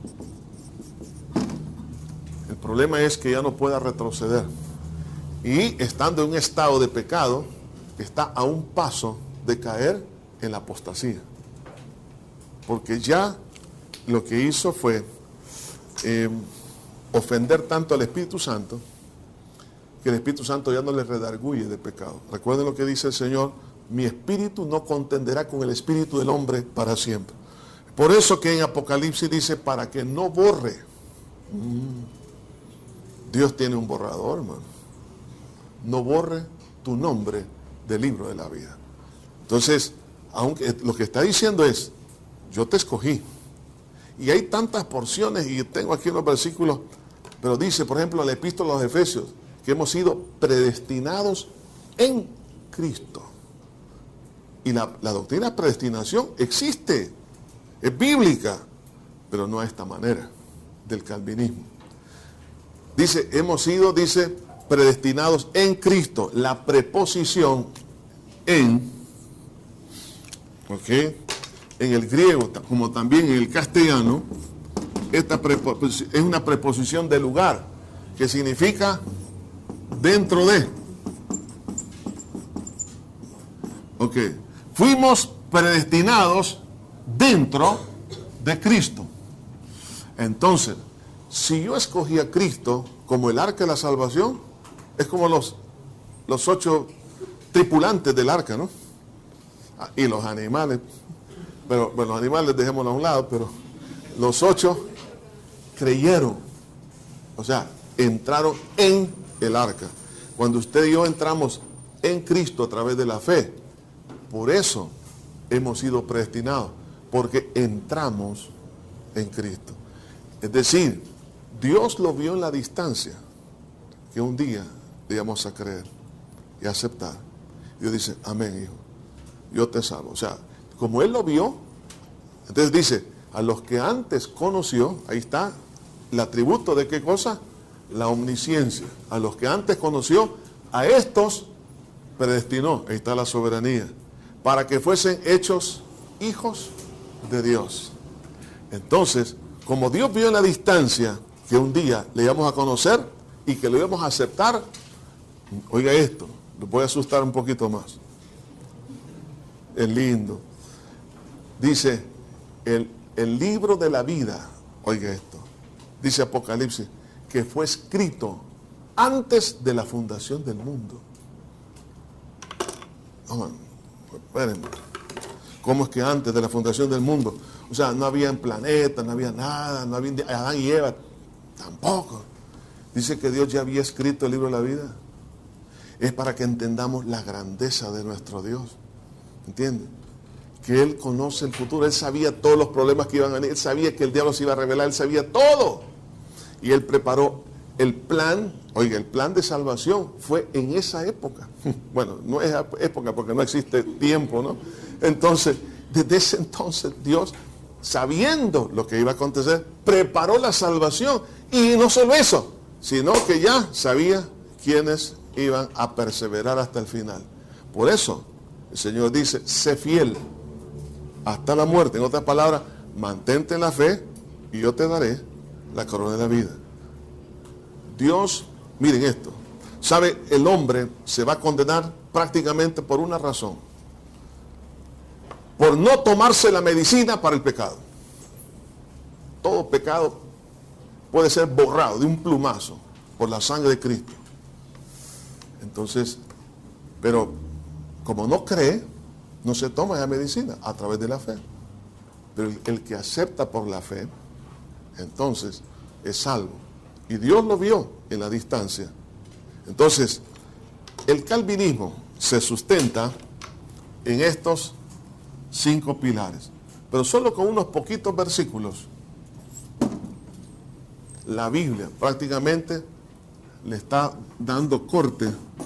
El problema es que ya no pueda retroceder. Y estando en un estado de pecado, está a un paso de caer en la apostasía. Porque ya lo que hizo fue ofender tanto al Espíritu Santo, que el Espíritu Santo ya no le redarguye de pecado. Recuerden lo que dice el Señor, mi espíritu no contenderá con el espíritu del hombre para siempre. Por eso que en Apocalipsis dice, para que no borre. Dios tiene un borrador, hermano. No borre tu nombre del libro de la vida. Entonces, aunque lo que está diciendo es, yo te escogí. Y hay tantas porciones, y tengo aquí unos versículos, pero dice, por ejemplo, en la epístola a los Efesios, que hemos sido predestinados en Cristo. Y la doctrina de predestinación existe, es bíblica, pero no a esta manera del calvinismo. Dice, hemos sido, dice, predestinados en Cristo. La preposición en, ¿ok?, en el griego, como también en el castellano, esta es una preposición de lugar, que significa dentro de. Ok, fuimos predestinados dentro de Cristo. Entonces, si yo escogí a Cristo como el arca de la salvación, es como los 8 tripulantes del arca, ¿no? Y los animales, pero bueno, los animales dejémoslos a un lado, pero los 8 creyeron, o sea, entraron en el arca. Cuando usted y yo entramos en Cristo a través de la fe, por eso hemos sido predestinados porque entramos en Cristo. Es decir, Dios lo vio en la distancia, que un día le íbamos a creer y aceptar. Dios dice, amén, hijo, yo te salvo. O sea, como Él lo vio, entonces dice, a los que antes conoció, ahí está el atributo de qué cosa, la omnisciencia. A los que antes conoció, a estos predestinó, ahí está la soberanía, para que fuesen hechos hijos de Dios. Entonces, como Dios vio en la distancia que un día le íbamos a conocer y que lo íbamos a aceptar, oiga esto, lo voy a asustar un poquito más. Es lindo. Dice, el libro de la vida, oiga esto, dice Apocalipsis, que fue escrito antes de la fundación del mundo. Espérenme. ¿Cómo es que antes de la fundación del mundo? O sea, no había planetas, no había nada, no había Adán y Eva, tampoco. Dice que Dios ya había escrito el libro de la vida. Es para que entendamos la grandeza de nuestro Dios. ¿Entiendes? Que Él conoce el futuro. Él sabía todos los problemas que iban a venir. Él sabía que el diablo se iba a revelar. Él sabía todo. Y Él preparó el plan. Oiga, el plan de salvación fue en esa época. Bueno, no es época porque no existe tiempo, ¿no? Entonces, desde ese entonces Dios, sabiendo lo que iba a acontecer, preparó la salvación. Y no solo eso, sino que ya sabía quiénes iban a perseverar hasta el final. Por eso, el Señor dice, sé fiel hasta la muerte. En otras palabras, mantente en la fe y yo te daré la corona de la vida. Dios, miren esto, sabe, el hombre se va a condenar prácticamente por una razón: por no tomarse la medicina para el pecado. Todo pecado puede ser borrado de un plumazo por la sangre de Cristo. Entonces, pero como no cree, no se toma esa medicina a través de la fe. Pero el que acepta por la fe, entonces es salvo. Y Dios lo vio en la distancia. Entonces, el calvinismo se sustenta en estos 5 pilares. Pero solo con unos poquitos versículos, la Biblia prácticamente le está dando corte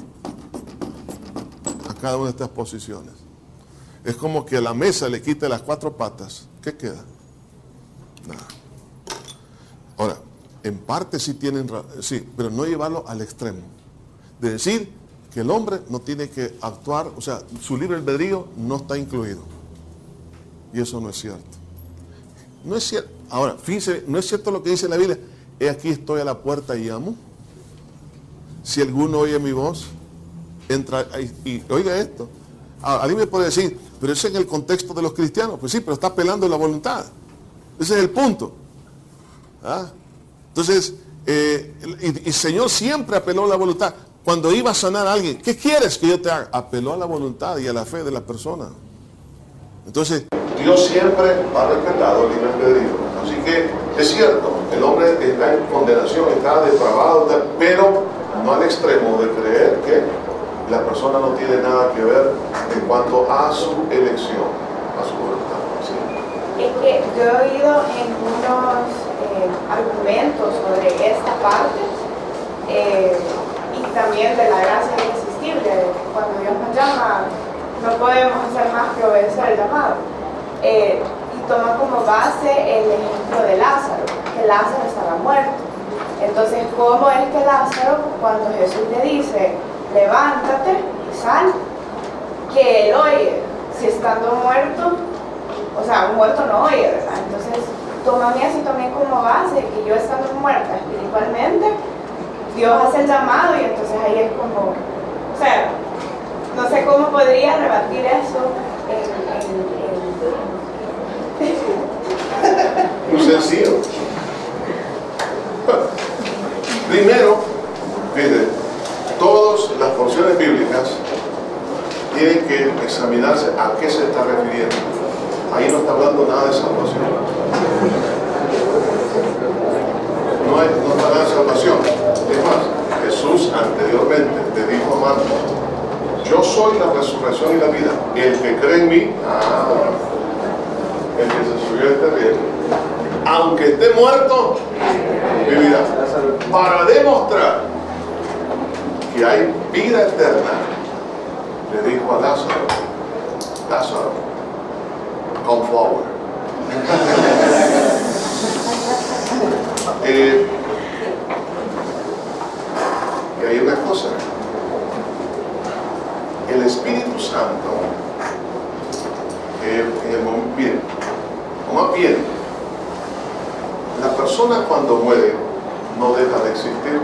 a cada una de estas posiciones. Es como que a la mesa le quite las 4 patas. ¿Qué queda? Nada. Ahora, en parte sí tienen, sí, pero no llevarlo al extremo. De decir que el hombre no tiene que actuar, o sea, su libre albedrío no está incluido. Y eso no es cierto. No es cierto. Ahora, fíjense, no es cierto lo que dice la Biblia. He aquí estoy a la puerta y llamo. Si alguno oye mi voz, entra y oiga esto. Alguien me puede decir, pero eso es en el contexto de los cristianos. Pues sí, pero está apelando la voluntad. Ese es el punto. ¿Ah? Entonces, el Señor siempre apeló a la voluntad. Cuando iba a sanar a alguien, ¿qué quieres que yo te haga? Apeló a la voluntad y a la fe de la persona. Entonces, Dios siempre ha respetado el libre albedrío. Así que es cierto, el hombre está en condenación, está depravado, pero no al extremo de creer que la persona no tiene nada que ver en cuanto a su elección, a su voluntad. ¿Sí? Es que yo he oído en unos argumentos sobre esta parte y también de la gracia irresistible. Cuando Dios nos llama, no podemos hacer más que obedecer el llamado. Y toma como base el ejemplo de Lázaro, que Lázaro estaba muerto. Entonces, ¿cómo es que Lázaro, cuando Jesús le dice, levántate y sal, que él oye? Si estando muerto, o sea, un muerto no oye, ¿verdad? Entonces, tómame así también como base, que yo estando muerta espiritualmente, Dios hace el llamado y entonces ahí es como, o sea, no sé cómo podría rebatir eso Muy sencillo. Primero, fíjate, todas las porciones bíblicas tienen que examinarse a qué se está refiriendo. Ahí no está hablando nada de salvación. No está nada de salvación. Es más, Jesús anteriormente le dijo a Marcos, yo soy la resurrección y la vida. El que cree en mí, el que se subió a este riel, aunque esté muerto, vivirá. Para demostrar que hay vida eterna, le dijo a Lázaro, Lázaro, come forward. Y hay una cosa, el Espíritu Santo, en el momento, bien, o más bien, la persona cuando muere no deja de existir.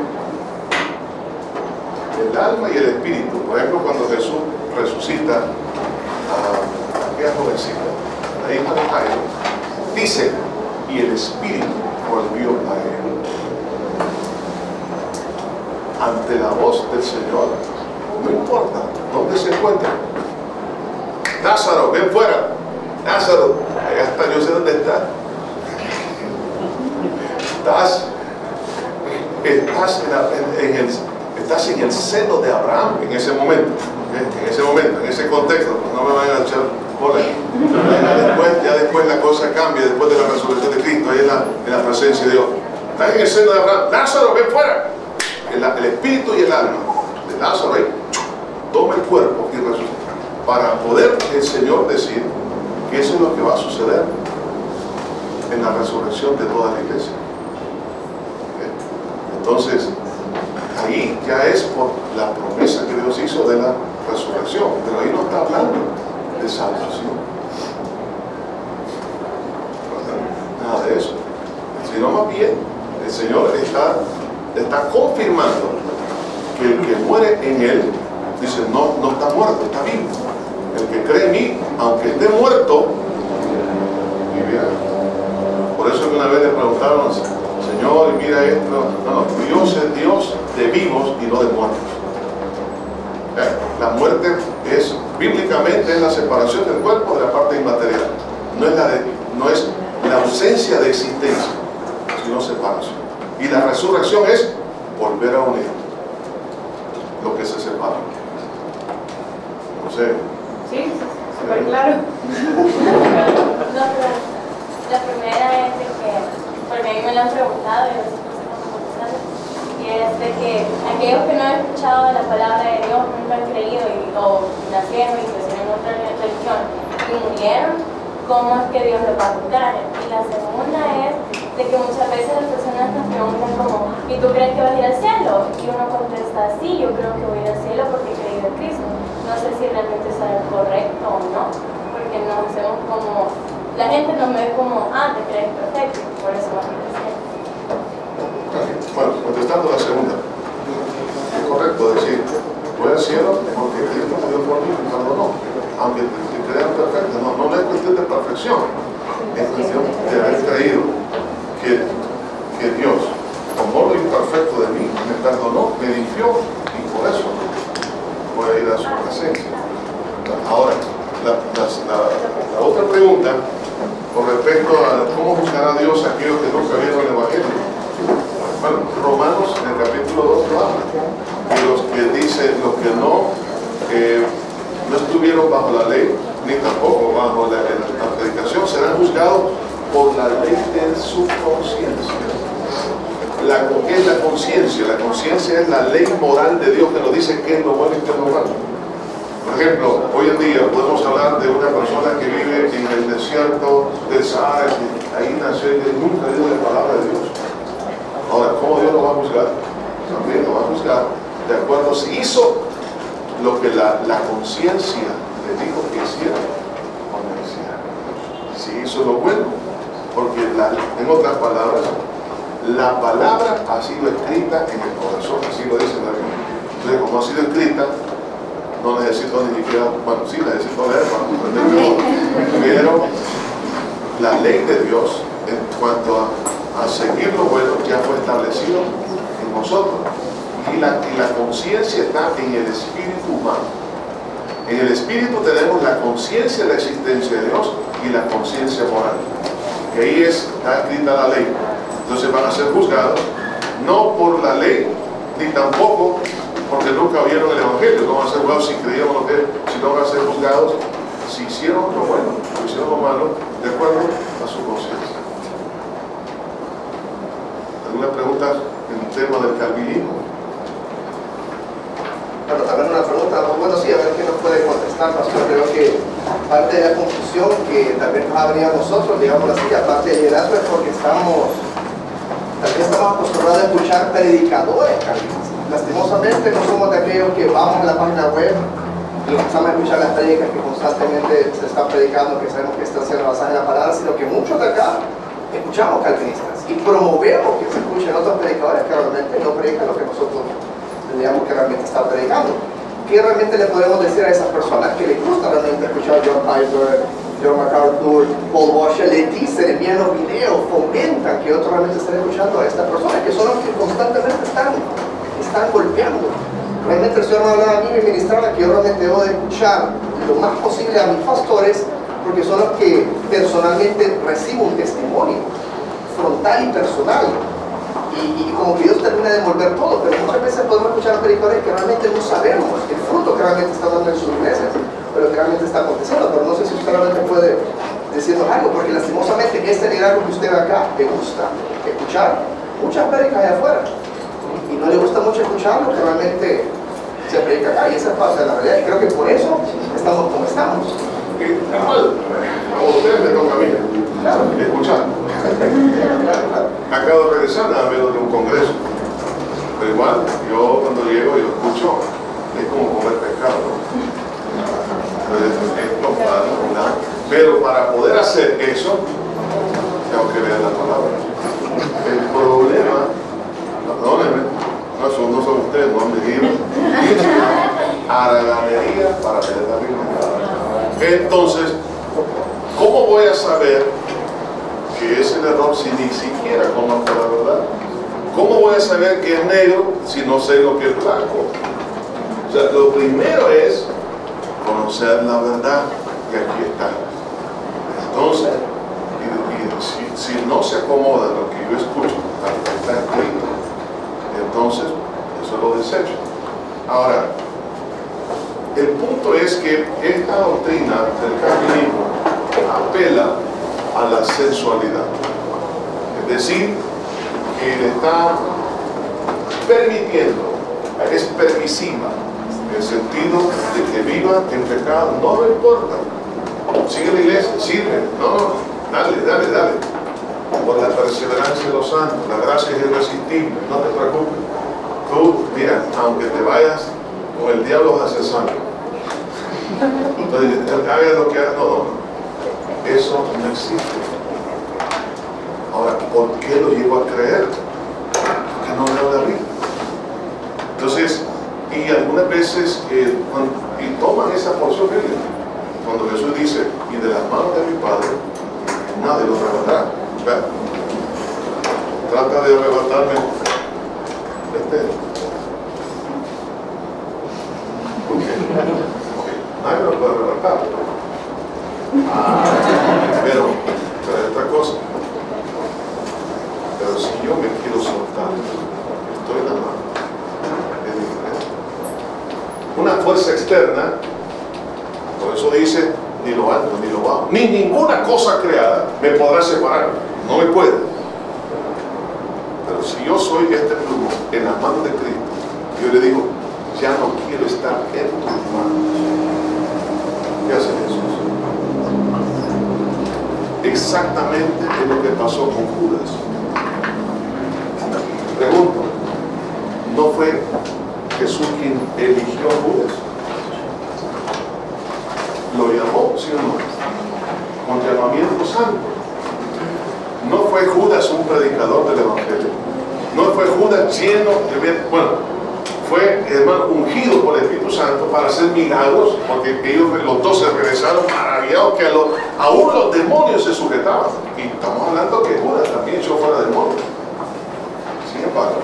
El alma y el espíritu, por ejemplo, cuando Jesús resucita a aquella jovencita, la hija de Jairo, dice, y el espíritu volvió a él. Ante la voz del Señor, no importa dónde se encuentra. Lázaro, ven fuera. Lázaro, allá está, yo sé dónde está. Estás en el seno de Abraham en ese momento, en ese contexto. No me vayan a echar bola aquí. Ya después la cosa cambia, después de la resurrección de Cristo, ahí en la presencia de Dios. Estás en el seno de Abraham. Lázaro, ven fuera. El espíritu y el alma de Lázaro ahí toma el cuerpo y resucita. Para poder el Señor decir que eso es lo que va a suceder en la resurrección de toda la iglesia. Entonces, ahí ya es por la promesa que Dios hizo de la resurrección, pero ahí no está hablando de salvación. Nada de eso. Sino más bien, el Señor está confirmando que el que muere en Él, dice, no está muerto, está vivo. El que cree en mí, aunque esté muerto, vivirá. Por eso que una vez le preguntaron, Señor, y mira esto. No, Dios es Dios de vivos y no de muertos. La muerte es, bíblicamente, es la separación del cuerpo de la parte inmaterial. No es la ausencia de existencia, sino separación. Y la resurrección es volver a unir lo que se separa. No sé. Sí, súper claro. No, pero la primera es de que, porque a mí me lo han preguntado y y es de que aquellos que no han escuchado la palabra de Dios, nunca han creído o nacieron y crecieron en otra religión y murieron, ¿cómo es que Dios los va a juzgar? Y la segunda es de que muchas veces las personas nos preguntan como, ¿y tú crees que vas a ir al cielo? Y uno contesta, sí, yo creo que voy a ir al cielo porque he creído en Cristo. No sé si realmente es algo correcto o no, porque nos hacemos como, la gente nos ve como, te crees perfecto, por eso vas a ir al cielo. Bueno, contestando la segunda, es correcto decir, voy al cielo porque Cristo me dio por mí, no, aunque te crean perfecto, no es cuestión de perfección, es cuestión de haber creído que Dios tomó lo imperfecto de mí, me perdonó, me limpió y por eso voy a ir a su presencia. Ahora, la otra pregunta con respecto a cómo juzgará Dios a aquellos que nunca vieron el Evangelio. Bueno, Romanos en el capítulo 2 lo habla, y los que dicen, los que no estuvieron bajo la ley, ni tampoco bajo la predicación, serán juzgados por la ley de su conciencia. ¿Qué es la conciencia? La conciencia es la ley moral de Dios que nos dice qué es lo bueno y qué es lo malo. Por ejemplo, hoy en día podemos hablar de una persona que vive en el desierto del Sahara, ahí nació y nunca dio la palabra de Dios. Ahora, ¿cómo Dios lo va a juzgar? También lo va a juzgar de acuerdo si hizo lo que la conciencia le dijo que hiciera o no hiciera. Si hizo lo bueno, porque en otras palabras, la palabra ha sido escrita en el corazón, así lo dice la Biblia. Entonces, como ha sido escrita, no necesito ni siquiera, bueno, sí necesito leer para comprender, pero la ley de Dios en cuanto a seguir lo bueno ya fue establecido en nosotros, y la conciencia está en el espíritu humano. En el espíritu tenemos la conciencia de la existencia de Dios y la conciencia moral, que ahí está escrita la ley. Entonces van a ser juzgados no por la ley ni tampoco porque nunca oyeron el Evangelio. No van a ser juzgados si creyeron lo que, si no van a ser juzgados si hicieron lo bueno o hicieron lo malo, de acuerdo a su conciencia. ¿Alguna pregunta en el tema del calvinismo? Bueno, también una pregunta, bueno, sí, a ver qué nos puede contestar, pastor. Creo que parte de la confusión que tal vez nos ha venido a nosotros, digamos así, aparte del liderazgo, es porque tal vez estamos acostumbrados a escuchar predicadores calvinistas. Lastimosamente no somos de aquellos que vamos a la página web y empezamos a escuchar las prédicas que constantemente se están predicando, que sabemos que están siendo basadas en la palabra, sino que muchos de acá escuchamos calvinistas y promovemos que se escuchen otros predicadores que realmente no predican lo que nosotros digamos que realmente están predicando. ¿Qué realmente le podemos decir a esas personas que les gusta realmente escuchar John Piper, John MacArthur, Paul Washer? Le dicen, envían los videos, fomentan que otros realmente estén escuchando a estas personas, que son los que constantemente están golpeando. Realmente el Señor me hablaba a mí y me ministraba que yo realmente debo de escuchar lo más posible a mis pastores, porque son los que personalmente reciben un testimonio frontal y personal. Y como que Dios termina de envolver todo, pero muchas veces podemos escuchar a predicadores que realmente no sabemos el fruto que realmente están dando en sus iglesias, o lo que realmente está aconteciendo. Pero no sé si usted realmente puede decirnos algo, porque lastimosamente este liderazgo que usted ve acá, le gusta escuchar muchas prédicas allá afuera, y no le gusta mucho escuchar lo que realmente se predica acá, y esa es parte de la realidad, y creo que por eso estamos como estamos. A ustedes me toca a mí escuchar. Acabo de regresar nada menos de un congreso, pero igual yo cuando llego yo escucho, es como comer pescado, ¿no? Es normal, ¿verdad? Pero para poder hacer eso tengo que leer la palabra. El problema, perdónenme, no son ustedes, no han venido haraganería para leer la Biblia. Entonces, ¿cómo voy a saber que es el error si ni siquiera conozco la verdad? ¿Cómo voy a saber que es negro si no sé lo que es blanco? O sea, lo primero es conocer la verdad, y aquí está. Entonces, si no se acomoda lo que yo escucho, tal que está escrito, entonces eso lo desecho. Ahora, el punto es que esta doctrina del calvinismo apela a la sensualidad, es decir, que le está permitiendo, es permisiva en el sentido de que viva en pecado, no me importa, sigue la iglesia, sirve, no, dale, por la perseverancia de los santos, la gracia es irresistible, no te preocupes, tú, mira, aunque te vayas con el diablo vas a ser santo, entonces haga lo que haga, no. Eso no existe. Ahora, ¿por qué lo llego a creer? Porque no leo la Biblia. Entonces, y algunas veces y toman esa porción bíblica. Cuando Jesús dice, y de las manos de mi Padre, nadie lo arrebatará. Trata de arrebatarme. Nadie lo puede arrebatar. Pero otra cosa, pero si yo me quiero soltar, estoy en la mano, es diferente. Una fuerza externa, por eso dice, ni lo alto ni lo bajo, ni ninguna cosa creada me podrá separar, no me puede. Pero si yo soy este plumo en las manos de Cristo, yo le digo, ya no quiero estar en tus manos. ¿Qué hace Jesús? Exactamente es lo que pasó con Judas. Pregunto, ¿no fue Jesús quien eligió a Judas? ¿Lo llamó, sí o no? Con llamamiento santo. ¿No fue Judas un predicador del Evangelio? ¿No fue Judas lleno de... Bueno, fue, hermano, ungido por el Espíritu Santo para hacer milagros, porque ellos, los dos, se regresaron maravillados que aún los demonios se sujetaban. Y estamos hablando que Judas también echó fuera demonios. Sin embargo,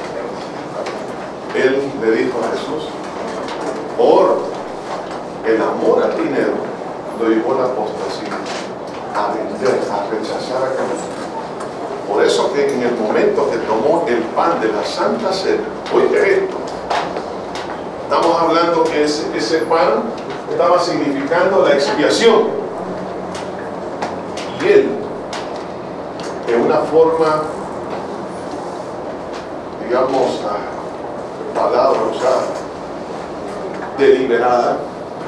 él le dijo a Jesús, por el amor al dinero, lo llevó a la apostasía, a vender, a rechazar a Cristo. Por eso que en el momento que tomó el pan de la Santa Cena, oíste esto, Estamos hablando que ese pan estaba significando la expiación. Y él, de una forma, digamos, palabra usada, deliberada,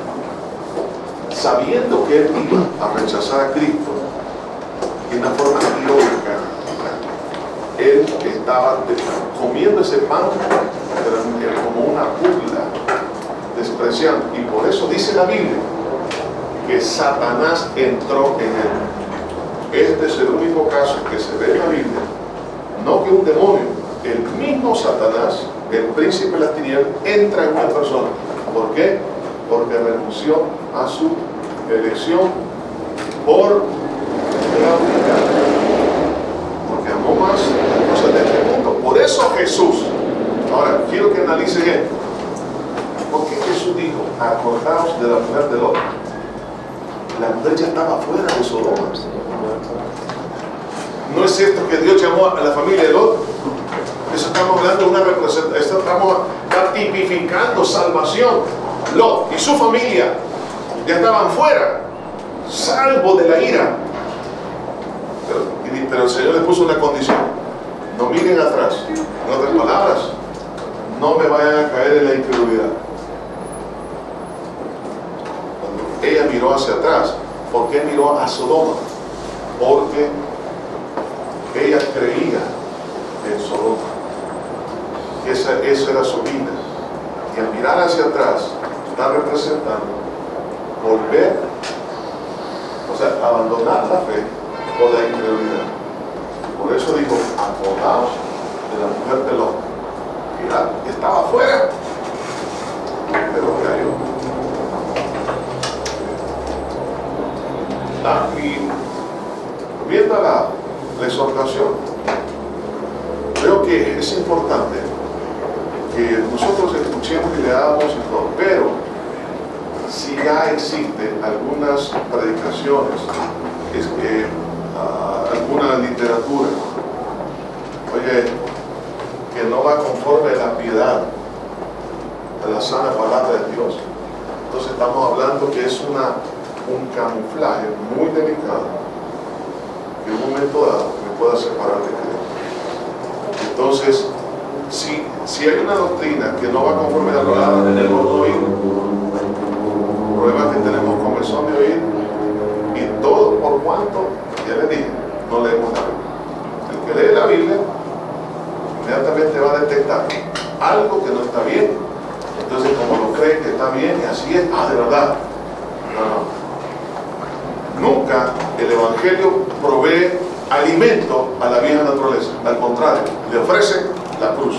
sabiendo que él iba a rechazar a Cristo, de una forma irónica, él estaba comiendo ese pan como una burla, despreciando. Y por eso dice la Biblia que Satanás entró en él. Este es el único caso que se ve en la Biblia. No que un demonio, el mismo Satanás, el príncipe de las tinieblas, entra en una persona. ¿Por qué? Porque renunció a su elección por la humildad. Porque amó más las cosas de este mundo. Por eso Jesús. Ahora, quiero que analicen esto. Porque Jesús dijo, acordaos de la mujer de Lot. La mujer ya estaba fuera de Sodoma. ¿No es cierto que Dios llamó a la familia de Lot? Eso estamos hablando de una representación. Esto estamos tipificando salvación. Lot y su familia ya estaban fuera, salvo de la ira. Pero el Señor les puso una condición: no miren atrás. En otras palabras, no me vayan a caer en la incredulidad. Cuando ella miró hacia atrás, ¿por qué miró a Sodoma? Porque ella creía en Sodoma, que esa era su vida. Y al mirar hacia atrás, está representando volver, o sea, abandonar la fe por la incredulidad. Por eso dijo, acordaos de la mujer de Lot. Mirad, estaba afuera, pero cayó. Y viendo la exhortación, creo que es importante que nosotros escuchemos y leamos y todo, pero si ya existen algunas predicaciones, alguna literatura, oye, que no va conforme a la piedad, a la sana palabra de Dios, entonces estamos hablando que es un camuflaje muy delicado, que en un momento dado me pueda separar de Cristo. Entonces, si hay una doctrina que no va conforme a la palabra, tenemos que oír. El problema es que tenemos comezón de oír, y todo por cuanto, ya les dije, no leemos la Biblia. El que lee la Biblia inmediatamente va a detectar algo que no está bien. Entonces, como lo cree que está bien y así es, de verdad. No. Nunca el Evangelio provee alimento a la vieja naturaleza. Al contrario, le ofrece la cruz.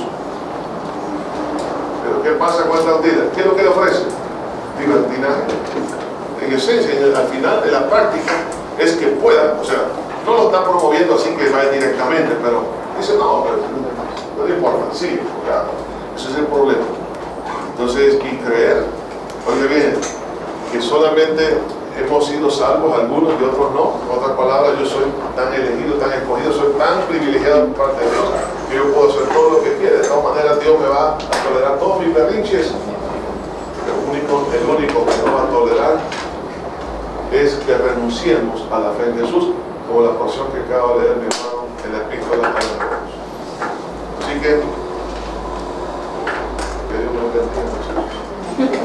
Pero ¿qué pasa con esta doctrina? ¿Qué es lo que le ofrece? Libertinaje. En esencia, al final de la práctica, es que pueda, o sea, no lo está promoviendo así que vaya directamente, pero dice, no, pero no importa, sí, claro, ese es el problema. Entonces, y creer, oye bien, que solamente hemos sido salvos algunos y otros no. En otras palabras, yo soy tan elegido, tan escogido, soy tan privilegiado por parte de Dios, que yo puedo hacer todo lo que quiera. De todas maneras, Dios me va a tolerar todos mis berrinches. El único que no va a tolerar es que renunciemos a la fe en Jesús, como la porción que acaba de leer mi hermano en la epístola a los Romanos. Así que Dios me bendiga.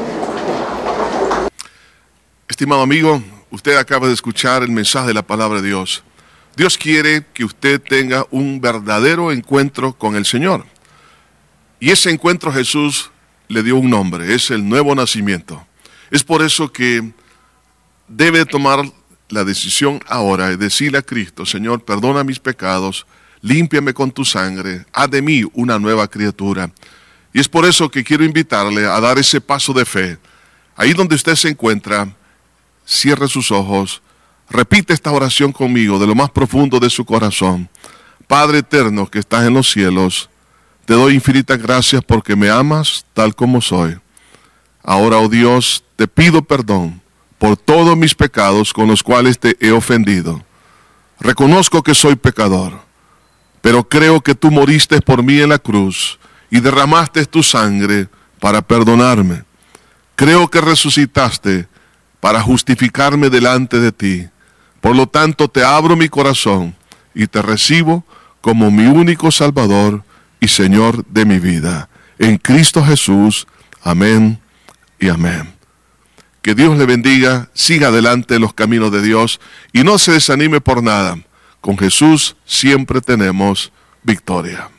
Estimado amigo, usted acaba de escuchar el mensaje de la palabra de Dios. Dios quiere que usted tenga un verdadero encuentro con el Señor. Y ese encuentro Jesús le dio un nombre, es el nuevo nacimiento. Es por eso que debe tomar la decisión ahora de decirle a Cristo: Señor, perdona mis pecados, límpiame con tu sangre, haz de mí una nueva criatura. Y es por eso que quiero invitarle a dar ese paso de fe. Ahí donde usted se encuentra, cierre sus ojos, repite esta oración conmigo de lo más profundo de su corazón. Padre eterno que estás en los cielos, te doy infinitas gracias porque me amas tal como soy. Ahora, oh Dios, te pido perdón por todos mis pecados con los cuales te he ofendido. Reconozco que soy pecador, pero creo que tú moriste por mí en la cruz y derramaste tu sangre para perdonarme. Creo que resucitaste para justificarme delante de ti. Por lo tanto, te abro mi corazón y te recibo como mi único Salvador y Señor de mi vida. En Cristo Jesús. Amén y amén. Que Dios le bendiga, siga adelante en los caminos de Dios y no se desanime por nada. Con Jesús siempre tenemos victoria.